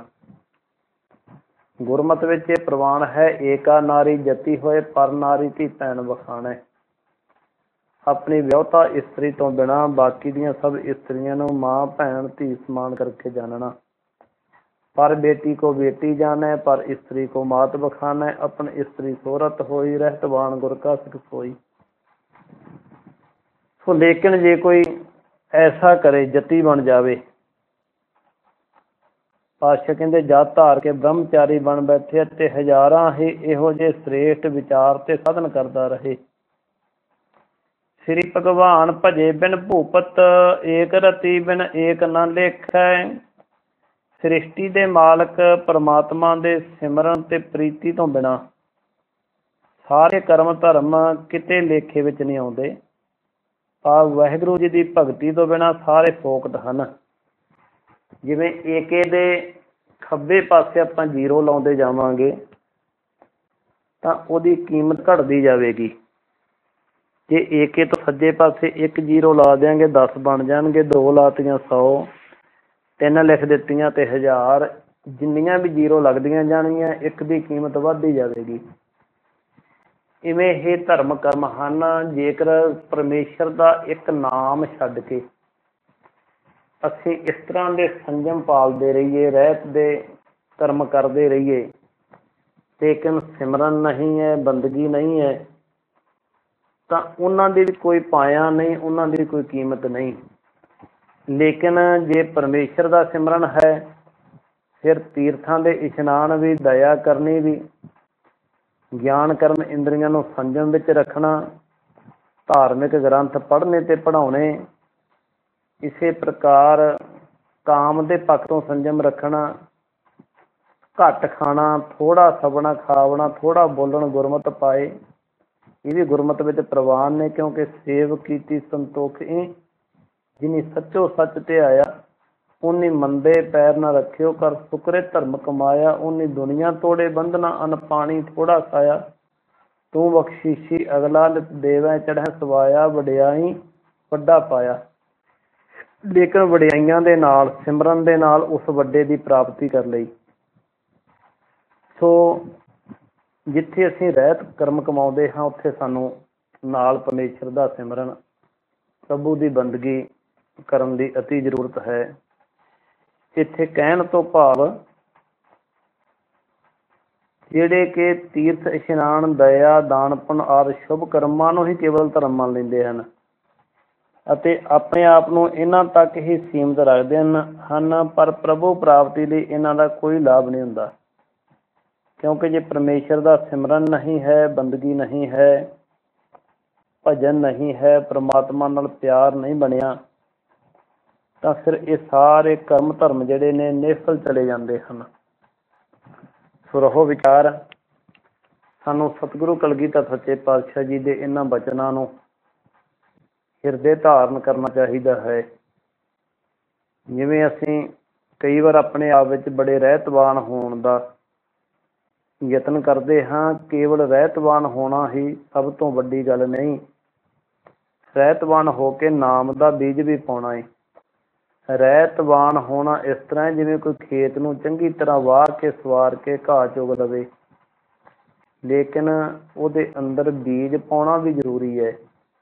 ਗੁਰਮਤਿ ਵਿੱਚ ਇਹ ਪ੍ਰਵਾਨ ਹੈ, ਏਕਾ ਨਾਰੀ ਜਤੀ ਹੋਏ ਪਰ ਨਾਰੀ ਧੀ ਭੈਣ ਵਖਾਣੈ। ਆਪਣੀ ਵਿਆਹੁਤਾ ਇਸਤਰੀ ਤੋਂ ਬਿਨਾਂ ਬਾਕੀ ਦੀਆਂ ਸਭ ਇਸਤਰੀਆਂ ਨੂੰ ਮਾਂ ਭੈਣ ਧੀ ਸਮਾਨ ਕਰਕੇ ਜਾਣਨਾ। पर बेटी को बेटी जाने पर स्त्री को मात बखाने। अपन स्त्री सोरत होई रहतवान गुर का सिख सोई। सो लेकिन जे कोई ऐसा करे जति बन जावे, पातशाह कहते जात धार के ब्रह्मचारी बन बैठे ते हजारां ही इहो जे श्रेष्ठ विचार ते साधन करता रहे। श्री भगवान भजे बिन भूपत एक रति बिन एक न लेखै। सृष्टि ਦੇ ਮਾਲਕ ਪਰਮਾਤਮਾ ਦੇ ਸਿਮਰਨ ਤੇ ਪ੍ਰੀਤੀ ਤੋਂ ਬਿਨਾਂ ਸਾਰੇ ਕਰਮ ਧਰਮ ਕਿਤੇ ਲੇਖੇ ਵਿੱਚ ਨਹੀਂ ਆਉਂਦੇ। ਆ ਵਾਹਿਗੁਰੂ ਜੀ ਦੀ ਭਗਤੀ ਤੋਂ ਬਿਨਾਂ ਸਾਰੇ ਫੋਕਟ ਹਨ। ਜਿਵੇਂ ਏਕੇ ਦੇ ਖੱਬੇ ਪਾਸੇ ਆਪਾਂ ਜ਼ੀਰੋ ਲਾਉਂਦੇ ਜਾਵਾਂਗੇ ਤਾਂ ਉਹਦੀ ਕੀਮਤ ਘਟਦੀ ਜਾਵੇਗੀ। ਜੇ ਏਕੇ ਤੋਂ ਸੱਜੇ ਪਾਸੇ ਇੱਕ ਜ਼ੀਰੋ ਲਾ ਦਿਆਂਗੇ 10 ਬਣ ਜਾਣਗੇ, 2 ਲਾਤੀਆਂ 100, 3 ਲਿਖ ਦਿੱਤੀਆਂ ਤੇ 1000। ਜਿੰਨੀਆਂ ਵੀ ਜ਼ੀਰੋ ਲੱਗਦੀਆਂ ਜਾਣਗੀਆਂ ਇੱਕ ਦੀ ਕੀਮਤ ਵੱਧਦੀ ਜਾਵੇਗੀ। ਇਵੇਂ ਇਹ ਧਰਮ ਕਰਮ ਹਨ। ਜੇਕਰ ਪਰਮੇਸ਼ਰ ਦਾ ਇੱਕ ਨਾਮ ਛੱਡ ਕੇ ਅਸੀਂ ਇਸ ਤਰ੍ਹਾਂ ਦੇ ਸੰਜਮ ਪਾਲਦੇ ਰਹੀਏ, ਰਹਿਤ ਦੇ ਕਰਮ ਕਰਦੇ ਰਹੀਏ, ਲੇਕਿਨ ਸਿਮਰਨ ਨਹੀਂ ਹੈ, ਬੰਦਗੀ ਨਹੀਂ ਹੈ, ਤਾਂ ਉਹਨਾਂ ਦੀ ਵੀ ਕੋਈ ਪਾਇਆ ਨਹੀਂ, ਉਹਨਾਂ ਦੀ ਕੋਈ ਕੀਮਤ ਨਹੀਂ। ਲੇਕਿਨ ਜੇ ਪਰਮੇਸ਼ਰ ਦਾ ਸਿਮਰਨ ਹੈ ਫਿਰ ਤੀਰਥਾਂ ਦੇ ਇਸ਼ਨਾਨ ਵੀ, ਦਇਆ ਕਰਨੀ ਵੀ, ਗਿਆਨ ਕਰਮ ਇੰਦਰੀਆਂ ਨੂੰ ਸੰਜਮ ਵਿੱਚ ਰੱਖਣਾ, ਧਾਰਮਿਕ ਗ੍ਰੰਥ ਪੜ੍ਹਨੇ ਤੇ ਪੜ੍ਹਾਉਣੇ, ਇਸੇ ਪ੍ਰਕਾਰ ਕਾਮ ਦੇ ਪੱਖ ਤੋਂ ਸੰਜਮ ਰੱਖਣਾ, ਘੱਟ ਖਾਣਾ, ਥੋੜ੍ਹਾ ਸਵਣਾ ਖਾਵਣਾ, ਥੋੜ੍ਹਾ ਬੋਲਣ, ਗੁਰਮਤਿ ਪਾਏ, ਇਹ ਵੀ ਗੁਰਮਤਿ ਵਿੱਚ ਪ੍ਰਵਾਨ ਨੇ। ਕਿਉਂਕਿ ਸੇਵ ਕੀਤੀ ਸੰਤੋਖੀ ਜਿਨੀ ਸੱਚੋ ਸੱਚ ਧਿਆਇਆ। ਉਨੀ ਮੰਦੇ ਪੈਰ ਨਾ ਰੱਖਿਓ ਕਰ ਸੁਕਰੇ ਧਰਮ ਕਮਾਇਆ। ਉਨੀ ਦੁਨੀਆ ਤੋੜੇ ਬੰਧਨਾ ਅਨ ਪਾਣੀ ਥੋੜਾ ਖਾਇਆ। ਤੂੰ ਬਖਸ਼ੀਸ਼ੀ ਅਗਲਾ ਦੇਵੈ ਚੜ੍ਹੈ ਸਵਾਇਆ। ਵਡਿਆਈ ਵੱਡਾ ਪਾਇਆ। ਲੇਕਿਨ ਵਡਿਆਈਆਂ ਦੇ ਨਾਲ, ਸਿਮਰਨ ਦੇ ਨਾਲ ਉਸ ਵੱਡੇ ਦੀ ਪ੍ਰਾਪਤੀ ਕਰ ਲਈ। ਸੋ ਜਿੱਥੇ ਅਸੀਂ ਰਹਿਤ ਕਰਮ ਕਮਾਉਂਦੇ ਹਾਂ ਉੱਥੇ ਸਾਨੂੰ ਨਾਲ ਪਰਮੇਸ਼ਰ ਦਾ ਸਿਮਰਨ, ਪ੍ਰਭੂ ਦੀ ਬੰਦਗੀ ਕਰਨ ਦੀ ਅਤੀ ਜ਼ਰੂਰਤ ਹੈ। ਇੱਥੇ ਕਹਿਣ ਤੋਂ ਭਾਵ ਜਿਹੜੇ ਕਿ ਤੀਰਥ ਇਸ਼ਨਾਨ, ਦਇਆ, ਦਾਨ ਪੁੰਨ ਆਦਿ ਸ਼ੁਭ ਕਰਮਾਂ ਨੂੰ ਹੀ ਕੇਵਲ ਧਰਮ ਮੰਨ ਲੈਂਦੇ ਹਨ ਅਤੇ ਆਪਣੇ ਆਪ ਨੂੰ ਇਹਨਾਂ ਤੱਕ ਹੀ ਸੀਮਿਤ ਰੱਖਦੇ ਹਨ। ਪਰ ਪ੍ਰਭੂ ਪ੍ਰਾਪਤੀ ਲਈ ਇਹਨਾਂ ਦਾ ਕੋਈ ਲਾਭ ਨਹੀਂ ਹੁੰਦਾ। ਕਿਉਂਕਿ ਜੇ ਪਰਮੇਸ਼ਰ ਦਾ ਸਿਮਰਨ ਨਹੀਂ ਹੈ, ਬੰਦਗੀ ਨਹੀਂ ਹੈ, ਭਜਨ ਨਹੀਂ ਹੈ, ਪਰਮਾਤਮਾ ਨਾਲ ਪਿਆਰ ਨਹੀਂ ਬਣਿਆ, ਤਾਂ ਫਿਰ ਇਹ ਸਾਰੇ ਕਰਮ ਧਰਮ ਜਿਹੜੇ ਨੇ ਨਿਸ਼ਫਲ ਚਲੇ ਜਾਂਦੇ ਹਨ। ਸੋ ਰਹੋ ਵਿਚਾਰ, ਸਾਨੂੰ ਸਤਿਗੁਰੂ ਕਲਗੀਧਰ ਸੱਚੇ ਪਾਤਸ਼ਾਹ ਜੀ ਦੇ ਇਹਨਾਂ ਬਚਨਾਂ ਨੂੰ ਹਿਰਦੇ ਧਾਰਨ ਕਰਨਾ ਚਾਹੀਦਾ ਹੈ। ਜਿਵੇਂ ਅਸੀਂ ਕਈ ਵਾਰ ਆਪਣੇ ਆਪ ਵਿੱਚ ਬੜੇ ਰਹਿਤਵਾਨ ਹੋਣ ਦਾ ਯਤਨ ਕਰਦੇ ਹਾਂ, ਕੇਵਲ ਰਹਿਤਵਾਨ ਹੋਣਾ ਹੀ ਸਭ ਤੋਂ ਵੱਡੀ ਗੱਲ ਨਹੀਂ। ਰਹਿਤਵਾਨ ਹੋ ਕੇ ਨਾਮ ਦਾ ਬੀਜ ਵੀ ਪਾਉਣਾ ਹੈ। ਰਹਿਤਵਾਨ ਹੋਣਾ ਇਸ ਤਰ੍ਹਾਂ ਜਿਵੇਂ ਕੋਈ ਖੇਤ ਨੂੰ ਚੰਗੀ ਤਰ੍ਹਾਂ ਵਾਹ ਕੇ ਸਵਾਰ ਕੇ ਘਾਹ ਚੁਗ ਲਵੇ, ਲੇਕਿਨ ਉਹਦੇ ਅੰਦਰ ਬੀਜ ਪਾਉਣਾ ਵੀ ਜ਼ਰੂਰੀ ਹੈ।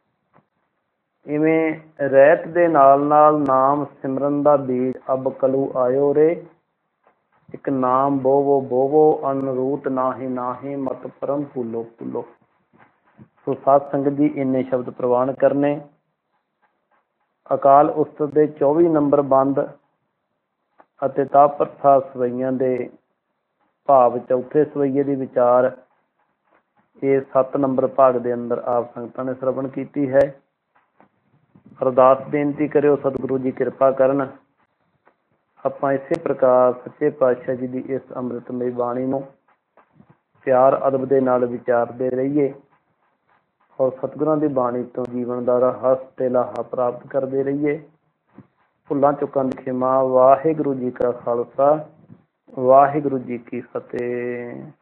ਇਵੇਂ ਰਹਿਤ ਦੇ ਨਾਲ ਨਾਲ ਨਾਮ ਸਿਮਰਨ ਦਾ ਬੀਜ ਅਬ ਕਲੂ ਆਇਓ ਰੇ। ਇੱਕ ਨਾਮ ਬੋਵੋ ਬੋਵੋ ਅਨਰੂਤ ਨਾਹੀ ਨਾਹੀ ਮਤ ਪਰਮ ਭੁੱਲੋ ਭੁੱਲੋ। ਸੋ ਸਾਧ ਸੰਗਤ ਜੀ ਇੰਨੇ ਸ਼ਬਦ ਪ੍ਰਵਾਨ ਕਰਨੇ। ਅਕਾਲ ਉਸਤਤ ਦੇ 24 ਨੰਬਰ ਬੰਦ ਅਤੇ ਤਾਪ ਪ੍ਰਸਾਦ ਸਵਈਆਂ ਦੇ ਭਾਵ ਚੌਥੇ ਸਵਈਏ ਦੀ ਵਿਚਾਰ ਇਹ 7 ਨੰਬਰ ਭਾਗ ਦੇ ਅੰਦਰ ਆਪ ਸੰਗਤਾਂ ਨੇ ਸਰਵਣ ਕੀਤੀ ਹੈ। ਅਰਦਾਸ ਬੇਨਤੀ ਕਰਿਓ ਸਤਿਗੁਰੂ ਜੀ ਕਿਰਪਾ ਕਰਨ। ਆਪਾਂ ਇਸੇ ਪ੍ਰਕਾਰ ਸੱਚੇ ਪਾਤਸ਼ਾਹ ਜੀ ਦੀ ਇਸ ਅੰਮ੍ਰਿਤਮਈ ਬਾਣੀ ਨੂੰ ਪਿਆਰ ਅਦਬ ਦੇ ਨਾਲ ਵਿਚਾਰਦੇ ਰਹੀਏ ਔਰ ਸਤਿਗੁਰਾਂ ਦੀ ਬਾਣੀ ਤੋਂ ਜੀਵਨ ਦਾ ਰਹੱਸ ਤੇ ਲਾਹਾ ਪ੍ਰਾਪਤ ਕਰਦੇ ਰਹੀਏ। ਭੁੱਲਾਂ ਚੁੱਕਾਂ ਦੀ ਖਿਮਾ। ਵਾਹਿਗੁਰੂ ਜੀ ਕਾ ਖਾਲਸਾ, ਵਾਹਿਗੁਰੂ ਜੀ ਕੀ ਫਤਿਹ।